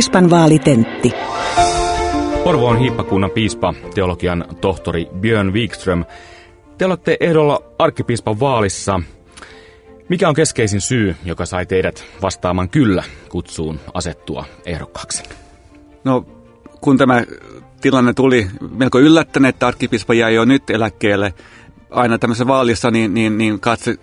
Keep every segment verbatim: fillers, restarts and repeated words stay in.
Piispan vaalitentti. Porvoon hiippakunnan piispa, teologian tohtori Björn Wikström. Te olette ehdolla arkkipiispan vaalissa. Mikä on keskeisin syy, joka sai teidät vastaamaan kyllä kutsuun asettua ehdokkaaksi? No, kun tämä tilanne tuli melko yllättäen, että arkkipiispa jäi jo nyt eläkkeelle aina tämmöisessä vaalissa, niin, niin, niin katse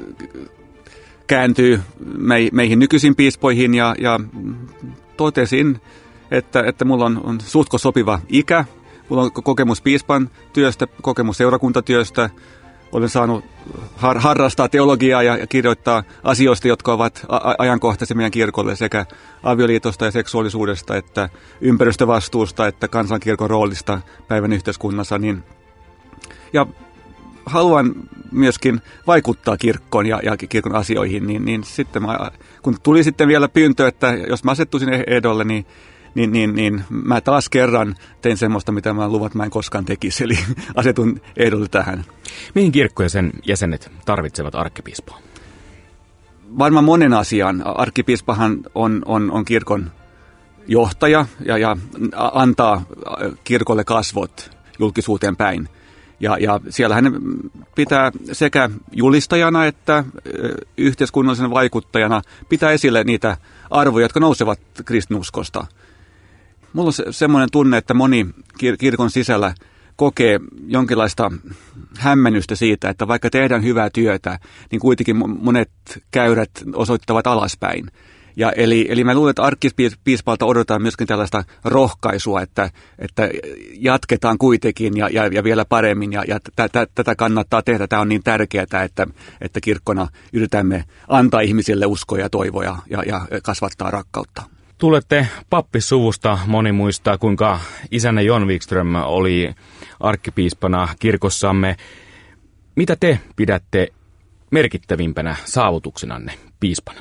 kääntyy meihin nykyisin piispoihin ja, ja totesin, että, että mulla on, on suhtko sopiva ikä, mulla on kokemus piispan työstä, kokemus seurakuntatyöstä, olen saanut har- harrastaa teologiaa ja, ja kirjoittaa asioista, jotka ovat a- ajankohtaisia meidän kirkolle sekä avioliitosta ja seksuaalisuudesta, että ympäristövastuusta, että kansankirkon roolista päivän yhteiskunnassa. Niin, ja haluan myöskin vaikuttaa kirkkoon ja, ja kirkon asioihin, niin, niin sitten mä, kun tuli sitten vielä pyyntö, että jos mä asettuisin ehdolle, niin Niin, niin, niin mä taas kerran tein semmoista, mitä mä luvat mä en koskaan tekisi, eli asetun ehdolle tähän. Mihin kirkkoja sen jäsenet tarvitsevat arkkipiispaa? Varmaan monen asian. Arkkipiispahan on, on, on kirkon johtaja ja, ja antaa kirkolle kasvot julkisuuteen päin. Ja, ja siellä hän pitää sekä julistajana että yhteiskunnallisen vaikuttajana pitää esille niitä arvoja, jotka nousevat kristinuskosta. Mulla on semmoinen tunne, että moni kirkon sisällä kokee jonkinlaista hämmennystä siitä, että vaikka tehdään hyvää työtä, niin kuitenkin monet käyrät osoittavat alaspäin. Ja eli, eli mä luulen, että arkkipiispalta odotetaan myöskin tällaista rohkaisua, että, että jatketaan kuitenkin ja, ja, ja vielä paremmin ja, ja tätä, tätä kannattaa tehdä. Tämä on niin tärkeää, että, että kirkkona yritämme antaa ihmisille uskoa ja toivoja ja, ja kasvattaa rakkautta. Tulette pappisuvusta. Moni muistaa, kuinka isänne John Wikström oli arkkipiispana kirkossamme. Mitä te pidätte merkittävimpänä saavutuksenanne piispana?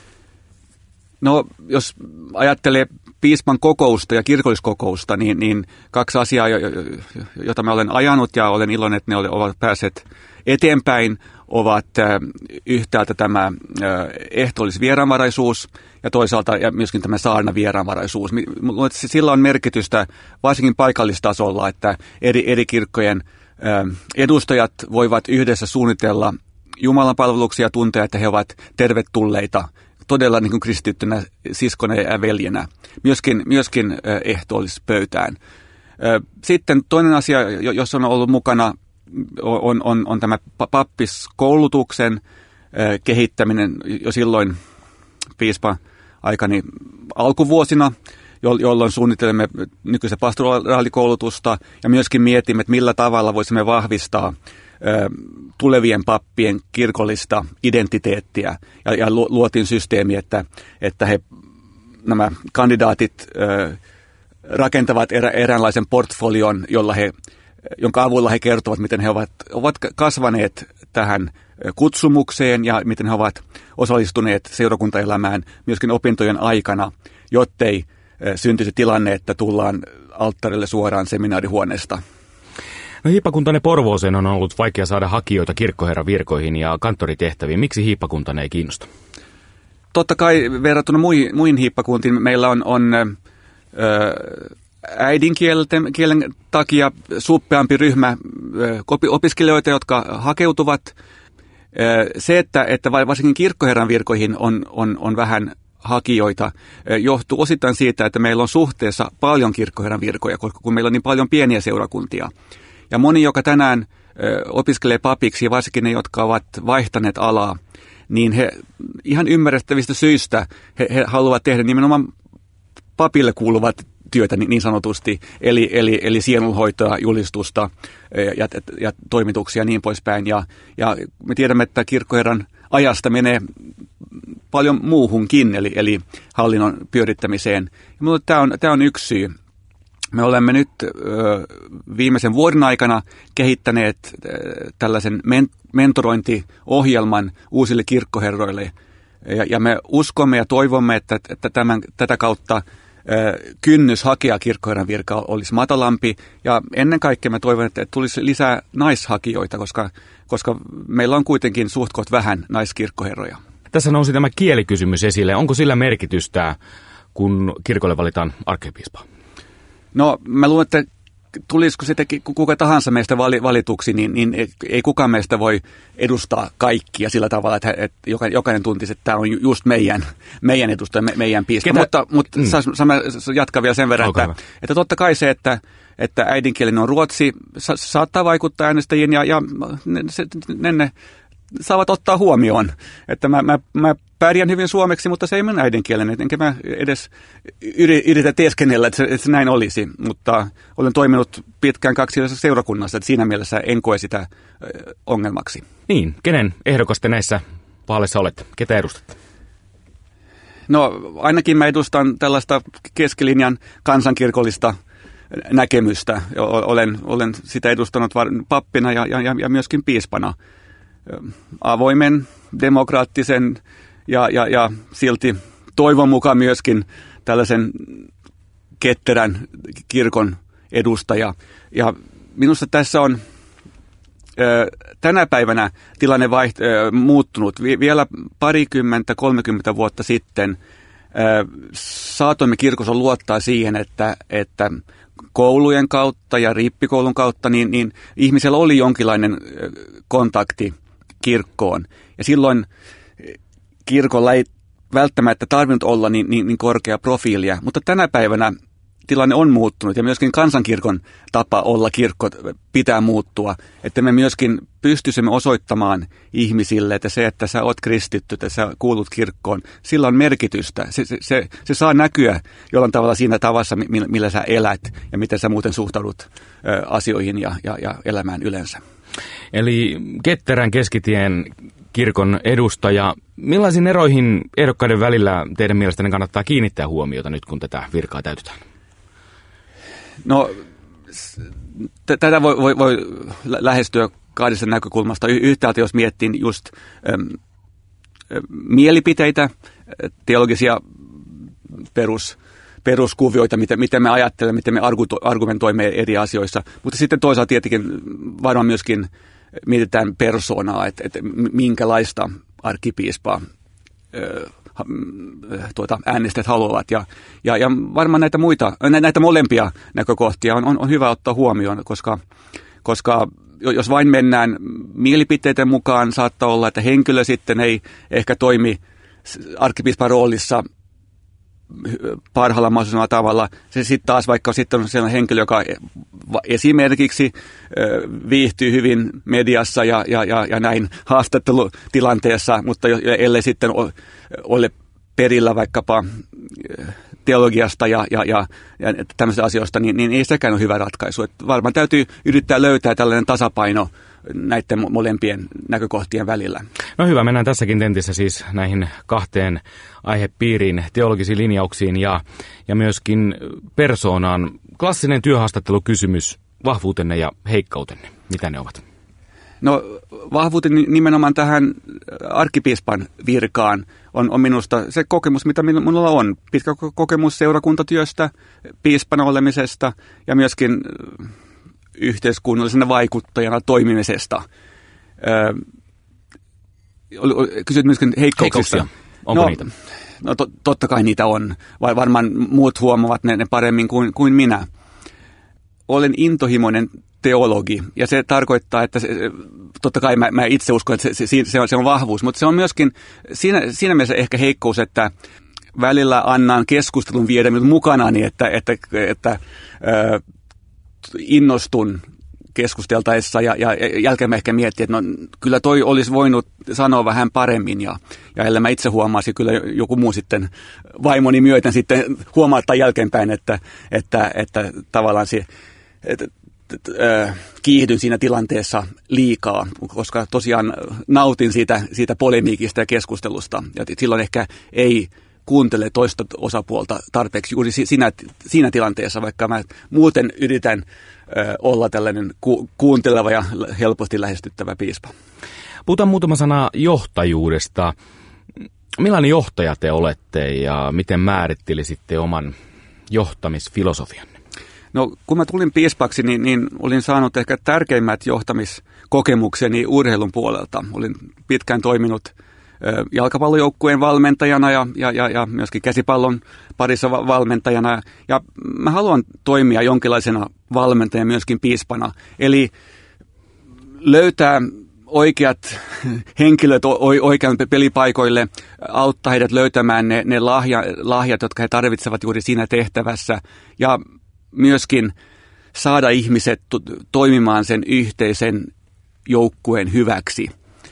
No, jos ajattelee piispan kokousta ja kirkolliskokousta, niin, niin kaksi asiaa, jota mä olen ajanut ja olen iloinen, että ne ovat päässeet eteenpäin, ovat yhtäältä tämä ehtoollisvieraanvaraisuus ja toisaalta ja myöskin tämä saarnavieraanvaraisuus. Sillä on merkitystä varsinkin paikallistasolla, että eri, eri kirkkojen edustajat voivat yhdessä suunnitella Jumalan palveluksia ja tuntea, että he ovat tervetulleita todella niin kuin kristittynä siskona ja veljenä, myöskin, myöskin ehtoollispöytään. Sitten toinen asia, jossa on ollut mukana, on, on, on tämä pappiskoulutuksen kehittäminen jo silloin piispa-aikani alkuvuosina, jolloin suunnittelemme nykyistä pastoraalikoulutusta ja myöskin mietimme, että millä tavalla voisimme vahvistaa tulevien pappien kirkollista identiteettiä ja, ja luotiin systeemi, että, että he, nämä kandidaatit ö, rakentavat erä, eräänlaisen portfolion, jolla he, jonka avulla he kertovat, miten he ovat, ovat kasvaneet tähän kutsumukseen ja miten he ovat osallistuneet seurakuntaelämään myöskin opintojen aikana, jottei syntyisi tilanne, että tullaan alttarille suoraan seminaarihuoneesta. No, hiippakuntanne Porvooseen on ollut vaikea saada hakijoita kirkkoherran virkoihin ja kanttoritehtäviin. Miksi hiippakuntanne ei kiinnosta? Totta kai verrattuna muihin, muihin hiippakuntiin meillä on, on ö, äidinkielen takia suppeampi ryhmä ö, opiskelijoita, jotka hakeutuvat. Ö, se, että, että varsinkin kirkkoherran virkoihin on, on, on vähän hakijoita, ö, johtuu osittain siitä, että meillä on suhteessa paljon kirkkoherran virkoja, koska kun meillä on niin paljon pieniä seurakuntia. Ja moni, joka tänään ö, opiskelee papiksi, ja varsinkin ne, jotka ovat vaihtaneet alaa, niin he ihan ymmärrettävistä syistä he, he haluavat tehdä nimenomaan papille kuuluvat työtä niin sanotusti, eli, eli, eli sielunhoitoa, julistusta ja, ja toimituksia ja niin poispäin. Ja, ja me tiedämme, että kirkkoherran ajasta menee paljon muuhunkin, eli, eli hallinnon pyörittämiseen. Ja tämä on, tämä on yksi syy. Me olemme nyt ö, viimeisen vuoden aikana kehittäneet ö, tällaisen men- mentorointiohjelman uusille kirkkoherroille. Ja, ja me uskomme ja toivomme, että, että tämän, tätä kautta ö, kynnys hakea kirkkoherran virkaa olisi matalampi. Ja ennen kaikkea me toivon, että tulisi lisää naishakijoita, koska, koska meillä on kuitenkin suht koht vähän naiskirkkoherroja. Tässä nousi tämä kielikysymys esille. Onko sillä merkitystä, kun kirkolle valitaan arkkipiispaa? No mä luulen, että tulisiko sitten kuka tahansa meistä valituksi, niin, niin ei kukaan meistä voi edustaa kaikkia sillä tavalla, että, että jokainen tuntisi, että tämä on just meidän, meidän edustaja, me, meidän piispa. Ketä? Mutta, mutta mm. saas, saas jatkaa vielä sen verran, että, että totta kai se, että, että äidinkielinen on ruotsi, sa, saattaa vaikuttaa äänestäjiin ja, ja ne, ne, ne saavat ottaa huomioon, että mä, mä, mä pärjään hyvin suomeksi, mutta se ei minun äidinkielinen, enkä mä edes yritä teeskennellä, että se, että se näin olisi, mutta olen toiminut pitkään kaksikielisessä seurakunnassa, että siinä mielessä en koe sitä ongelmaksi. Niin, kenen ehdokas te näissä vaaleissa olette? Ketä edustatte? No ainakin mä edustan tällaista keskilinjan kansankirkollista näkemystä. Olen, olen sitä edustanut pappina ja, ja, ja myöskin piispana. Avoimen, demokraattisen ja, ja, ja silti toivon mukaan myöskin tällaisen ketterän kirkon edustaja. Ja minusta tässä on ö, tänä päivänä tilanne vaiht- ö, muuttunut. Vi- vielä parikymmentä, kolmekymmentä vuotta sitten ö, saatoimme kirkossa luottaa siihen, että, että koulujen kautta ja rippikoulun kautta niin, niin ihmisellä oli jonkinlainen kontakti kirkkoon. Ja silloin kirkolla ei välttämättä tarvinnut olla niin, niin, niin korkea profiilia, mutta tänä päivänä tilanne on muuttunut ja myöskin kansankirkon tapa olla kirkko pitää muuttua, että me myöskin pystyisimme osoittamaan ihmisille, että se, että sä oot kristitty, että sä kuulut kirkkoon, sillä on merkitystä. Se, se, se, se saa näkyä jollain tavalla siinä tavassa, millä, millä sä elät ja miten sä muuten suhtaudut ö, asioihin ja, ja, ja elämään yleensä. Eli ketterän keskitien kirkon edustaja. Millaisiin eroihin ehdokkaiden välillä teidän mielestänne kannattaa kiinnittää huomiota nyt, kun tätä virkaa täytetään? No, t- tätä voi, voi, voi lähestyä kahdesta näkökulmasta. Y- yhtäältä jos miettii just äm, mielipiteitä, teologisia perus, peruskuvioita, miten, miten me ajattelemme, miten me argumentoimme eri asioissa. Mutta sitten toisaalta tietenkin varmaan myöskin mietitään persoonaa, että, että minkälaista arkkipiispaa ö, tuota, äänestäjät haluavat. Ja, ja, ja varmaan näitä muita, näitä molempia näkökohtia on, on, on hyvä ottaa huomioon, koska, koska jos vain mennään mielipiteiden mukaan, saattaa olla, että henkilö sitten ei ehkä toimi arkkipiispan roolissa parhaalla mahdollisella tavalla. Se sitten taas, vaikka sitten on sellainen henkilö, joka esimerkiksi viihtyy hyvin mediassa ja, ja, ja, ja näin haastattelutilanteessa, mutta ellei sitten ole perillä vaikkapa teologiasta ja, ja, ja, ja tämmöisistä asioista, niin, niin ei sekään ole hyvä ratkaisu. Että varmaan täytyy yrittää löytää tällainen tasapaino näiden molempien näkökohtien välillä. No hyvä, mennään tässäkin tentissä siis näihin kahteen aihepiiriin, teologisiin linjauksiin ja, ja myöskin persoonaan. Klassinen työhaastattelukysymys, vahvuutenne ja heikkoutenne, mitä ne ovat? No vahvuuteni nimenomaan tähän arkkipiispan virkaan on, on minusta se kokemus, mitä minulla on. Pitkä kokemus seurakuntatyöstä, piispana olemisesta ja myöskin yhteiskunnallisena vaikuttajana toimimisesta. Öö, kysyt myöskin heikkouksista. Heikkouksia. Onko no, niitä? No to, totta kai niitä on. Varmaan muut huomaavat ne, ne paremmin kuin, kuin minä. Olen intohimoinen teologi ja se tarkoittaa, että se, totta kai mä, mä itse uskon, että se, se, se, on, se on vahvuus, mutta se on myöskin siinä, siinä mielessä ehkä heikkous, että välillä annan keskustelun viedä minut mukanani, että, että, että, että öö, innostun keskusteltaessa ja, ja jälkeen mä ehkä miettii, että no, kyllä toi olisi voinut sanoa vähän paremmin ja, ja ellei mä itse huomasi, kyllä joku muu sitten vaimoni myöten sitten huomauttaa jälkeenpäin, että, että, että tavallaan se, että, äh, kiihdyn siinä tilanteessa liikaa, koska tosiaan nautin siitä, siitä polemiikista ja keskustelusta ja silloin ehkä ei kuuntele toista osapuolta tarpeeksi juuri siinä, siinä tilanteessa, vaikka mä muuten yritän ö, olla tällainen ku, kuunteleva ja helposti lähestyttävä piispa. Puhutaan muutama sana johtajuudesta. Millainen johtaja te olette ja miten määrittelisitte oman johtamisfilosofianne? No kun mä tulin piispaksi, niin, niin olin saanut ehkä tärkeimmät johtamiskokemukseni urheilun puolelta. Olin pitkään toiminut jalkapallojoukkueen valmentajana ja, ja, ja, ja myöskin käsipallon parissa valmentajana. Ja mä haluan toimia jonkinlaisena valmentajana myöskin piispana. Eli löytää oikeat henkilöt oikean pelipaikoille, auttaa heidät löytämään ne, ne lahja, lahjat, jotka he tarvitsevat juuri siinä tehtävässä. Ja myöskin saada ihmiset toimimaan sen yhteisen joukkueen hyväksi.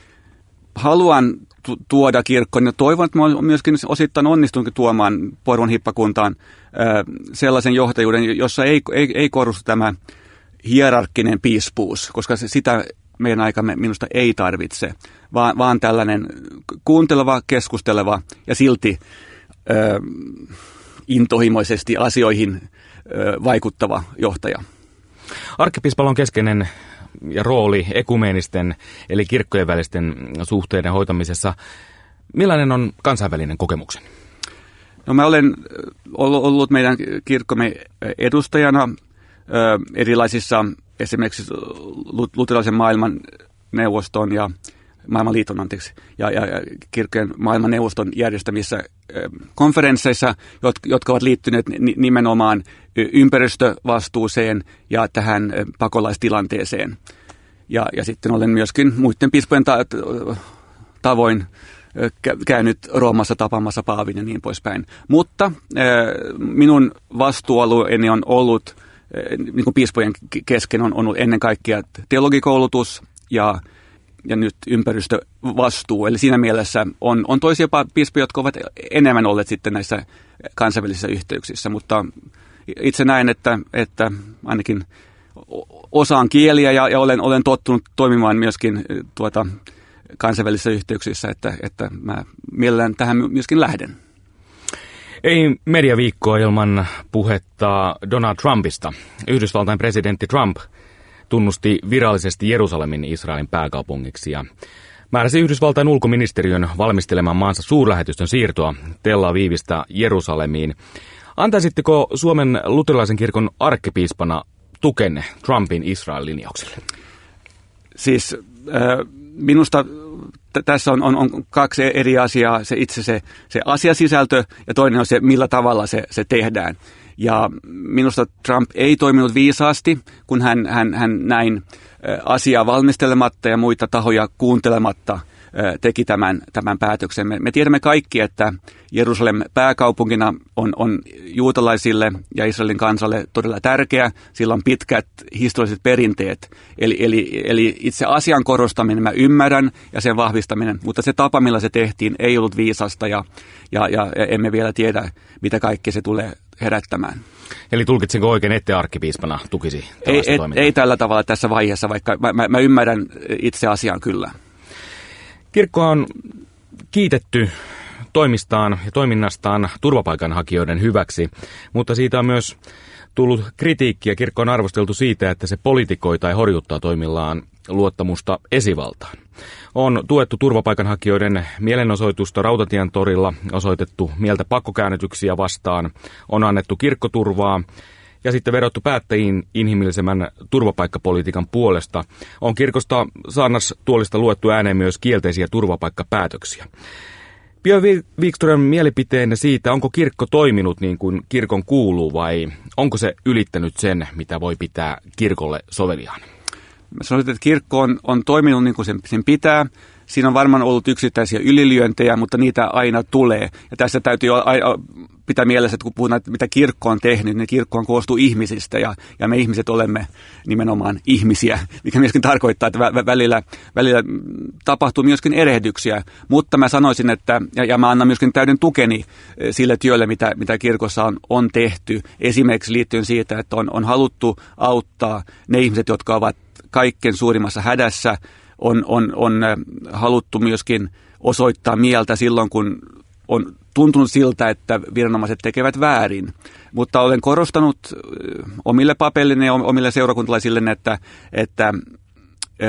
Haluan tuoda kirkkoon ja toivon, että mä myöskin osittain onnistunkin tuomaan Porvoon hippakuntaan sellaisen johtajuuden, jossa ei, ei, ei korostu tämä hierarkkinen piispuus, koska se, sitä meidän aikamme minusta ei tarvitse, vaan, vaan tällainen kuunteleva, keskusteleva ja silti ö, intohimoisesti asioihin ö, vaikuttava johtaja. Arkkipiispalla on keskeinen ja rooli ekumeenisten eli kirkkojen välisten suhteiden hoitamisessa. Millainen on kansainvälinen kokemukseni? No mä olen ollut meidän kirkkomme edustajana erilaisissa esimerkiksi luterilaisen maailman neuvoston ja maailmanliiton anteeksi, ja, ja, ja kirkkojen maailmanneuvoston järjestämissä konferensseissa, jotka ovat liittyneet nimenomaan ympäristövastuuseen ja tähän pakolaistilanteeseen. Ja, ja sitten olen myöskin muiden piispojen ta- tavoin käynyt Roomassa tapaamassa paavin ja niin poispäin. Mutta minun vastuualueeni on ollut, niin kuin piispojen kesken on ollut ennen kaikkea teologikoulutus ja ja nyt ympäristövastuu. Eli siinä mielessä on, on toisia piispoja, jotka ovat enemmän olleet sitten näissä kansainvälisissä yhteyksissä, mutta itse näen, että, että ainakin osaan kieliä ja, ja olen, olen tottunut toimimaan myöskin tuota, kansainvälisissä yhteyksissä, että, että mä mielellään tähän myöskin lähden. Ei mediaviikkoa ilman puhetta Donald Trumpista. Yhdysvaltain presidentti Trump tunnusti virallisesti Jerusalemin Israelin pääkaupungiksi ja määräsi Yhdysvaltain ulkoministeriön valmistelemaan maansa suurlähetystön siirtoa Tel Avivista Jerusalemiin. Antaisitteko Suomen luterilaisen kirkon arkkipiispana tukenne Trumpin Israel-linjauksille? Siis äh, minusta t- tässä on, on, on kaksi eri asiaa, se itse se, se asiasisältö ja toinen on se, millä tavalla se, se tehdään. Ja minusta Trump ei toiminut viisaasti, kun hän, hän, hän näin asiaa valmistelematta ja muita tahoja kuuntelematta teki tämän, tämän päätöksen. Me, me tiedämme kaikki, että Jerusalem pääkaupunkina on, on juutalaisille ja Israelin kansalle todella tärkeä. Sillä on pitkät historialliset perinteet. Eli, eli, eli itse asian korostaminen mä ymmärrän ja sen vahvistaminen, mutta se tapa, millä se tehtiin, ei ollut viisasta ja, ja, ja emme vielä tiedä, mitä kaikkea se tulee herättämään. Eli tulkitsinko oikein, ette arkkipiispana tukisi tällaista ei, toimintaa? Ei tällä tavalla tässä vaiheessa, vaikka mä, mä, mä ymmärrän itse asian kyllä. Kirkkoa on kiitetty toimistaan ja toiminnastaan turvapaikanhakijoiden hyväksi, mutta siitä on myös tullut kritiikkiä. Kirkko on arvosteltu siitä, että se politikoi tai horjuttaa toimillaan luottamusta esivaltaan. On tuettu turvapaikanhakijoiden mielenosoitusta Rautatien torilla, osoitettu mieltä pakkokäännytyksiä vastaan, on annettu kirkkoturvaa ja sitten vedottu päättäjiin inhimillisemmän turvapaikkapolitiikan puolesta. On kirkosta saarnastuolista luettu ääneen myös kielteisiä turvapaikkapäätöksiä. Björn Wikström, mielipiteenne siitä, onko kirkko toiminut niin kuin kirkon kuuluu vai onko se ylittänyt sen, mitä voi pitää kirkolle soveliaan? Mä sanoisin, että kirkko on, on toiminut niin kuin sen, sen pitää. Siinä on varmaan ollut yksittäisiä ylilyöntejä, mutta niitä aina tulee. Ja tässä täytyy aina pitää mielessä, että kun puhutaan, että mitä kirkko on tehnyt, niin kirkko on koostuu ihmisistä ja, ja me ihmiset olemme nimenomaan ihmisiä, mikä myöskin tarkoittaa, että vä- välillä, välillä tapahtuu myöskin erehdyksiä. Mutta mä sanoisin, että, ja, ja mä annan myöskin täyden tukeni sille työlle, mitä, mitä kirkossa on, on tehty. Esimerkiksi liittyen siitä, että on, on haluttu auttaa ne ihmiset, jotka ovat kaikkein suurimmassa hädässä. On, on, on haluttu myöskin osoittaa mieltä silloin, kun on tuntunut siltä, että viranomaiset tekevät väärin. Mutta olen korostanut omille papellille ja omille seurakuntalaisille, että, että ö,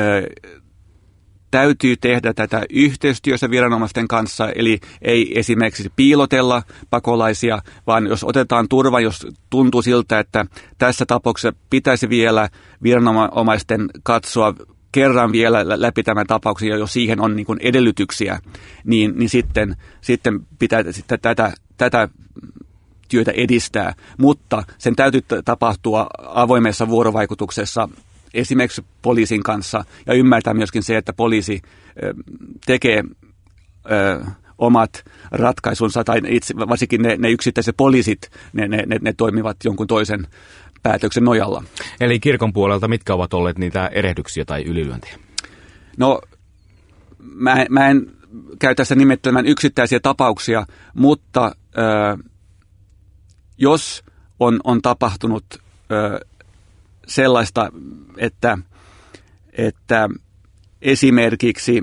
täytyy tehdä tätä yhteistyössä viranomaisten kanssa, eli ei esimerkiksi piilotella pakolaisia, vaan jos otetaan turva, jos tuntuu siltä, että tässä tapauksessa pitäisi vielä viranomaisten katsoa kerran vielä läpi tämän tapauksen, jos siihen on niin kuin edellytyksiä, niin, niin sitten, sitten pitää sitten tätä, tätä työtä edistää, mutta sen täytyy tapahtua avoimessa vuorovaikutuksessa esimerkiksi poliisin kanssa ja ymmärtää myöskin se, että poliisi tekee ö, omat ratkaisunsa, tai itse, varsinkin ne, ne yksittäiset poliisit, ne, ne, ne, ne toimivat jonkun toisen päätöksen nojalla. Eli kirkon puolelta mitkä ovat olleet niitä erehdyksiä tai ylilyöntejä? No, mä, mä en käy tässä nimettelemään yksittäisiä tapauksia, mutta ö, jos on, on tapahtunut ö, sellaista, että, että esimerkiksi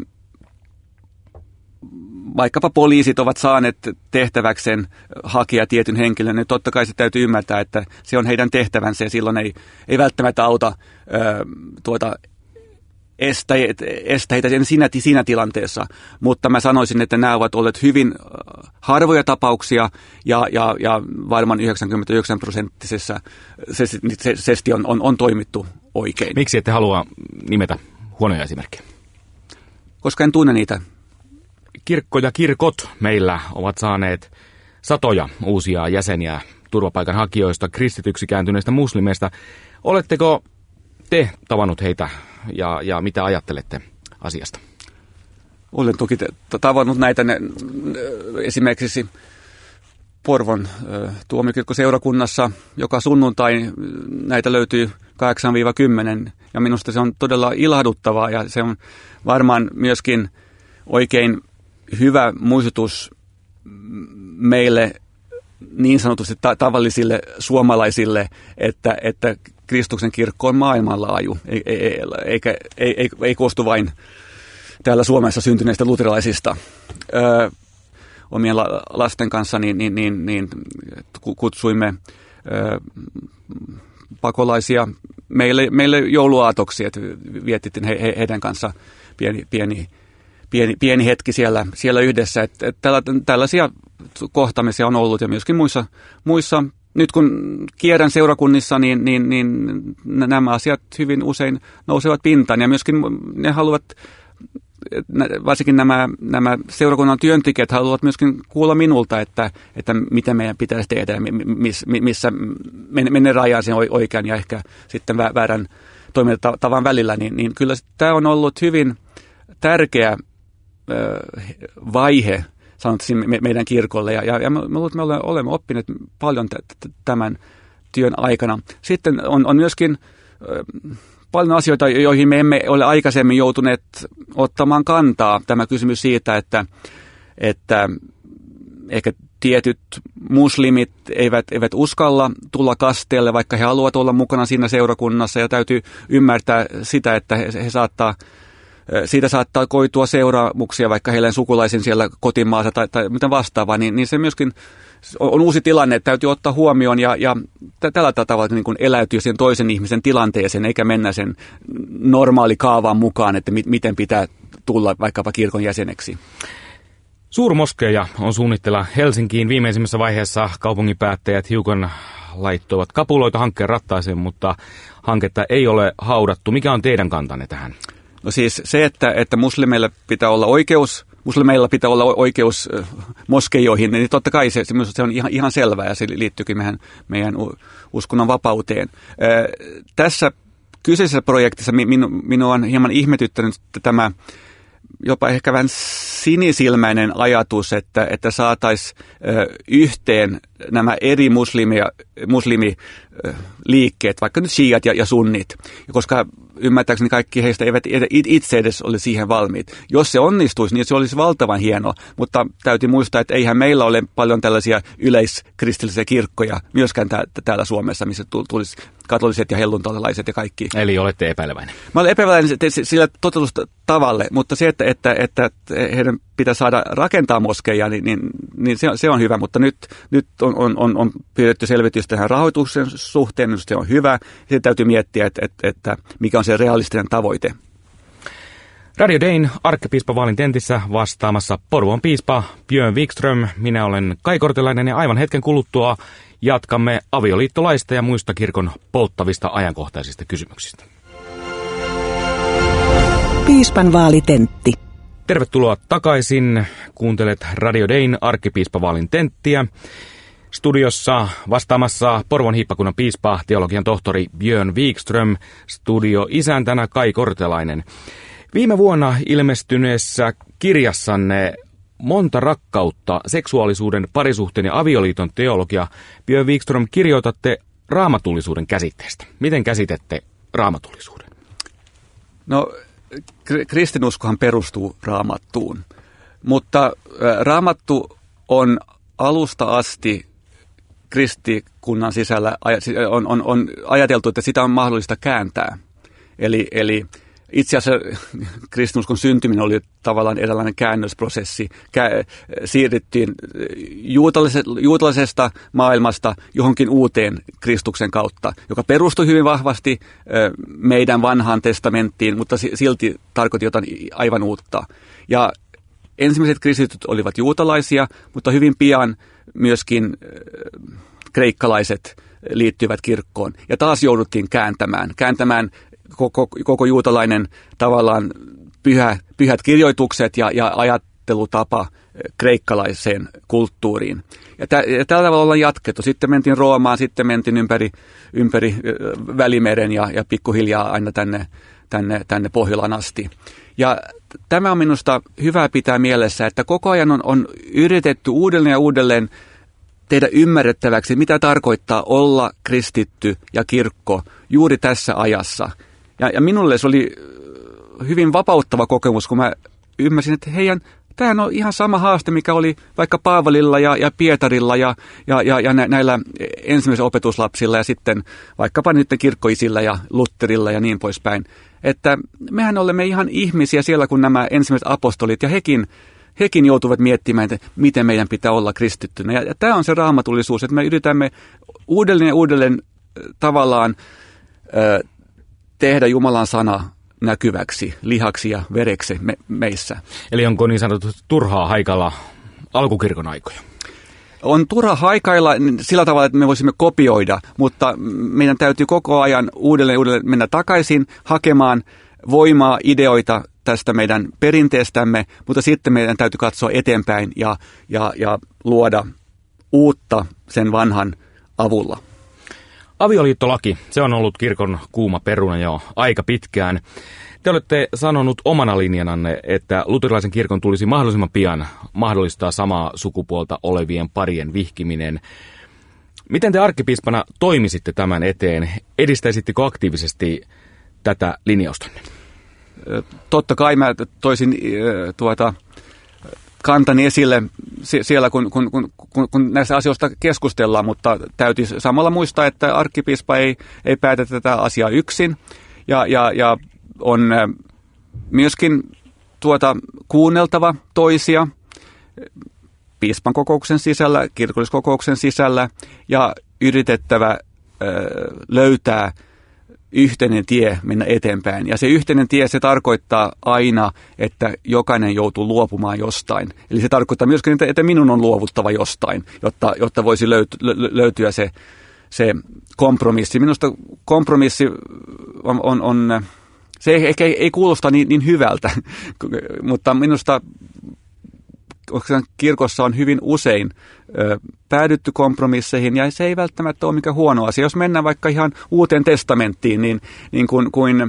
vaikkapa poliisit ovat saaneet tehtäväkseen hakea tietyn henkilön, niin totta kai se täytyy ymmärtää, että se on heidän tehtävänsä ja silloin ei, ei välttämättä auta ö, tuota, estä, estä heitä siinä, siinä tilanteessa. Mutta mä sanoisin, että nämä ovat olleet hyvin harvoja tapauksia ja, ja, ja varmaan yhdeksänkymmentäyhdeksän prosenttisessa se, se, se on, on, on toimittu oikein. Miksi ette halua nimetä huonoja esimerkkejä? Koska en tunne niitä. Kirkko ja kirkot meillä ovat saaneet satoja uusia jäseniä turvapaikanhakijoista, kristityksi kääntyneistä muslimeista. Oletteko te tavannut heitä ja, ja mitä ajattelette asiasta? Olen toki tavannut näitä ne, esimerkiksi Porvon tuomiokirkkoseurakunnassa joka sunnuntai näitä löytyy kahdeksan kymmenen ja minusta se on todella ilahduttavaa ja se on varmaan myöskin oikein hyvä muistutus meille niin sanotusti ta- tavallisille suomalaisille, että, että Kristuksen kirkko on maailmanlaaju, eikä ei, ei, ei koostu vain täällä Suomessa syntyneistä luterilaisista. Öö, omien la- lasten kanssa niin, niin, niin, niin kutsuimme öö, pakolaisia meille, meille jouluaatoksi, että vietittiin he, he, heidän kanssa pieni, pieni, pieni, pieni hetki siellä, siellä yhdessä. Että, että tällaisia kohtaamisia on ollut ja myöskin muissa, muissa nyt kun kierrän seurakunnissa, niin, niin, niin nämä asiat hyvin usein nousevat pintaan ja myöskin ne haluavat, varsinkin nämä, nämä seurakunnan työntekijät haluavat myöskin kuulla minulta, että, että mitä meidän pitäisi tehdä, missä menee rajaan sen oikean ja ehkä sitten väärän toimintatavan välillä, niin, niin kyllä tämä on ollut hyvin tärkeä vaihe sanotaan meidän kirkolle ja, ja, ja me, me olemme oppineet paljon t- t- tämän työn aikana. Sitten on, on myöskin äh, paljon asioita, joihin me emme ole aikaisemmin joutuneet ottamaan kantaa. Tämä kysymys siitä, että, että ehkä tietyt muslimit eivät, eivät uskalla tulla kasteelle, vaikka he haluavat olla mukana siinä seurakunnassa ja täytyy ymmärtää sitä, että he, he saattaa siitä saattaa koitua seuraamuksia, vaikka heillä on sukulaisen siellä kotimaassa tai, tai mitä vastaavaa, niin, niin se myöskin on uusi tilanne, että täytyy ottaa huomioon ja, ja tällä tavalla niin kuin eläytyä sen toisen ihmisen tilanteeseen, eikä mennä sen normaali kaavaan mukaan, että mi, miten pitää tulla vaikkapa kirkon jäseneksi. Suurmoskeja on suunnitteilla Helsinkiin. Viimeisimmässä vaiheessa kaupunginpäättäjät hiukan laittoivat kapuloita hankkeen rattaaseen, mutta hanketta ei ole haudattu. Mikä on teidän kantanne tähän? No siis se, että, että muslimeilla pitää olla oikeus, muslimeilla pitää olla oikeus äh, moskeijoihin, niin totta kai se, se on ihan, ihan selvää ja se liittyykin meidän, meidän uskonnon vapauteen. Äh, tässä kyseisessä projektissa minu, minua on hieman ihmetyttänyt tämä jopa ehkä vähän sinisilmäinen ajatus, että, että saataisiin yhteen nämä eri muslimia, muslimiliikkeet, vaikka nyt shiat ja, ja sunnit, koska ymmärtääkseni kaikki heistä eivät itse edes ole siihen valmiit. Jos se onnistuisi, niin se olisi valtavan hieno, mutta täytyy muistaa, että eihän meillä ole paljon tällaisia yleiskristillisiä kirkkoja myöskään täällä Suomessa, missä tulisi katoliset ja helluntalaiset ja kaikki. Eli olette epäileväinen. Mä olen epäileväinen sillä toteutustavalle, mutta se, että, että, että heidän pitää saada rakentaa moskeja, niin, niin, niin se, on, se on hyvä, mutta nyt, nyt on, on, on pyydetty selvitys tähän rahoituksen suhteen, niin se on hyvä. Sitten täytyy miettiä, että, että, että mikä on se realistinen tavoite. Radio Dayn arkkipiispavaalin tentissä vastaamassa Porvoon piispa Björn Wikström. Minä olen Kai Kortelainen ja aivan hetken kuluttua jatkamme avioliittolaista ja muista kirkon polttavista ajankohtaisista kysymyksistä. Arkkipiispan vaalitentti. Tervetuloa takaisin. Kuuntelet Radio Dayn arkkipiispavaalin tenttiä. Studiossa vastaamassa Porvoon hiippakunnan piispa, teologian tohtori Björn Wikström, studio isäntänä Kai Kortelainen. Viime vuonna ilmestyneessä kirjassanne Monta rakkautta, seksuaalisuuden, parisuhteen ja avioliiton teologia, Björn Wikström, kirjoitatte raamatullisuuden käsitteestä. Miten käsitette raamatullisuuden? No, kristinuskohan perustuu raamattuun, mutta raamattu on alusta asti kristikunnan sisällä on, on, on ajateltu, että sitä on mahdollista kääntää. Eli, eli itse asiassa kristinuskon syntyminen oli tavallaan eräänlainen käännösprosessi. Kä- siirryttiin juutalaisesta maailmasta johonkin uuteen Kristuksen kautta, joka perustui hyvin vahvasti meidän vanhaan testamenttiin, mutta silti tarkoitti jotain aivan uutta. Ja ensimmäiset kristityt olivat juutalaisia, mutta hyvin pian myöskin kreikkalaiset liittyivät kirkkoon. Ja taas jouduttiin kääntämään, kääntämään koko, koko juutalainen tavallaan pyhä, pyhät kirjoitukset ja, ja ajattelutapa kreikkalaiseen kulttuuriin. Ja, tä, ja tällä tavalla ollaan jatkettu. Sitten mentiin Roomaan, sitten mentiin ympäri, ympäri Välimeren ja, ja pikkuhiljaa aina tänne, tänne, tänne Pohjolaan asti. Ja tämä on minusta hyvä pitää mielessä, että koko ajan on, on yritetty uudelleen ja uudelleen tehdä ymmärrettäväksi, mitä tarkoittaa olla kristitty ja kirkko juuri tässä ajassa. Ja, ja minulle se oli hyvin vapauttava kokemus, kun mä ymmärsin, että heidän, tämähän on ihan sama haaste, mikä oli vaikka Paavalilla ja, ja Pietarilla ja, ja, ja, ja näillä ensimmäisillä opetuslapsilla ja sitten vaikkapa nyt kirkkoisilla ja Lutterilla ja niin poispäin. Että mehän olemme ihan ihmisiä siellä, kun nämä ensimmäiset apostolit ja hekin, hekin joutuvat miettimään, että miten meidän pitää olla kristittynä. Ja, ja tämä on se raamatullisuus, että me yritämme uudelleen ja uudelleen tavallaan ö, tehdä Jumalan sana näkyväksi, lihaksi ja vereksi me, meissä. Eli onko niin sanotusti turhaa haikalla alkukirkon aikoja? On turha haikailla sillä tavalla, että me voisimme kopioida, mutta meidän täytyy koko ajan uudelleen uudelleen mennä takaisin hakemaan voimaa, ideoita tästä meidän perinteestämme, mutta sitten meidän täytyy katsoa eteenpäin ja, ja, ja luoda uutta sen vanhan avulla. Avioliittolaki, se on ollut kirkon kuuma peruna jo aika pitkään. Te olette sanonut omana linjananne, että luterilaisen kirkon tulisi mahdollisimman pian mahdollistaa samaa sukupuolta olevien parien vihkiminen. Miten te arkkipiispana toimisitte tämän eteen? Edistäisittekö aktiivisesti tätä linjaustanne? Totta kai mä toisin tuota, kantani esille siellä, kun, kun, kun, kun näistä asioista keskustellaan, mutta täytyy samalla muistaa, että arkkipiispa ei, ei päätä tätä asiaa yksin ja, ja, ja on myöskin tuota, kuunneltava toisia piispan kokouksen sisällä, kirkolliskokouksen sisällä ja yritettävä ö, löytää yhteinen tie mennä eteenpäin. Ja se yhteinen tie, se tarkoittaa aina, että jokainen joutuu luopumaan jostain. Eli se tarkoittaa myöskin, että minun on luovuttava jostain, jotta, jotta voisi löyty, löytyä se, se kompromissi. Minusta kompromissi on, on, on se ehkä ei, ei kuulosta niin, niin hyvältä, mutta minusta kirkossa on hyvin usein ö, päädytty kompromisseihin, ja se ei välttämättä ole mikään huono asia. Jos mennään vaikka ihan Uuteen testamenttiin, niin, niin kuin, kuin ö,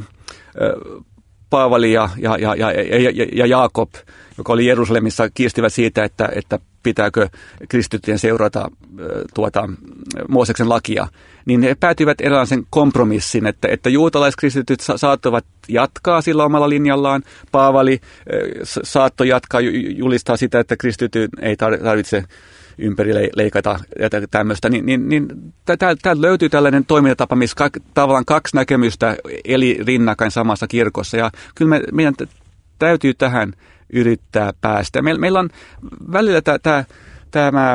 Paavali ja, ja, ja, ja, ja, ja Jaakob, joka oli Jerusalemissa, kiistivät siitä, että, että pitääkö kristittyjen seurata ö, tuota, Mooseksen lakia, niin he päätyivät eräänlaisen kompromissin, että, että juutalaiskristityt sa- saattoivat jatkaa sillä omalla linjallaan. Paavali ö, saattoi jatkaa, julistaa sitä, että kristityt ei tarvitse ympäri leikata ja tämmöistä, niin, niin, niin täältä löytyy tällainen toimintatapa, missä ka, tavallaan kaksi näkemystä eli rinnakkain samassa kirkossa, ja kyllä me, meidän täytyy tähän yrittää päästä. Me, meillä on välillä tämä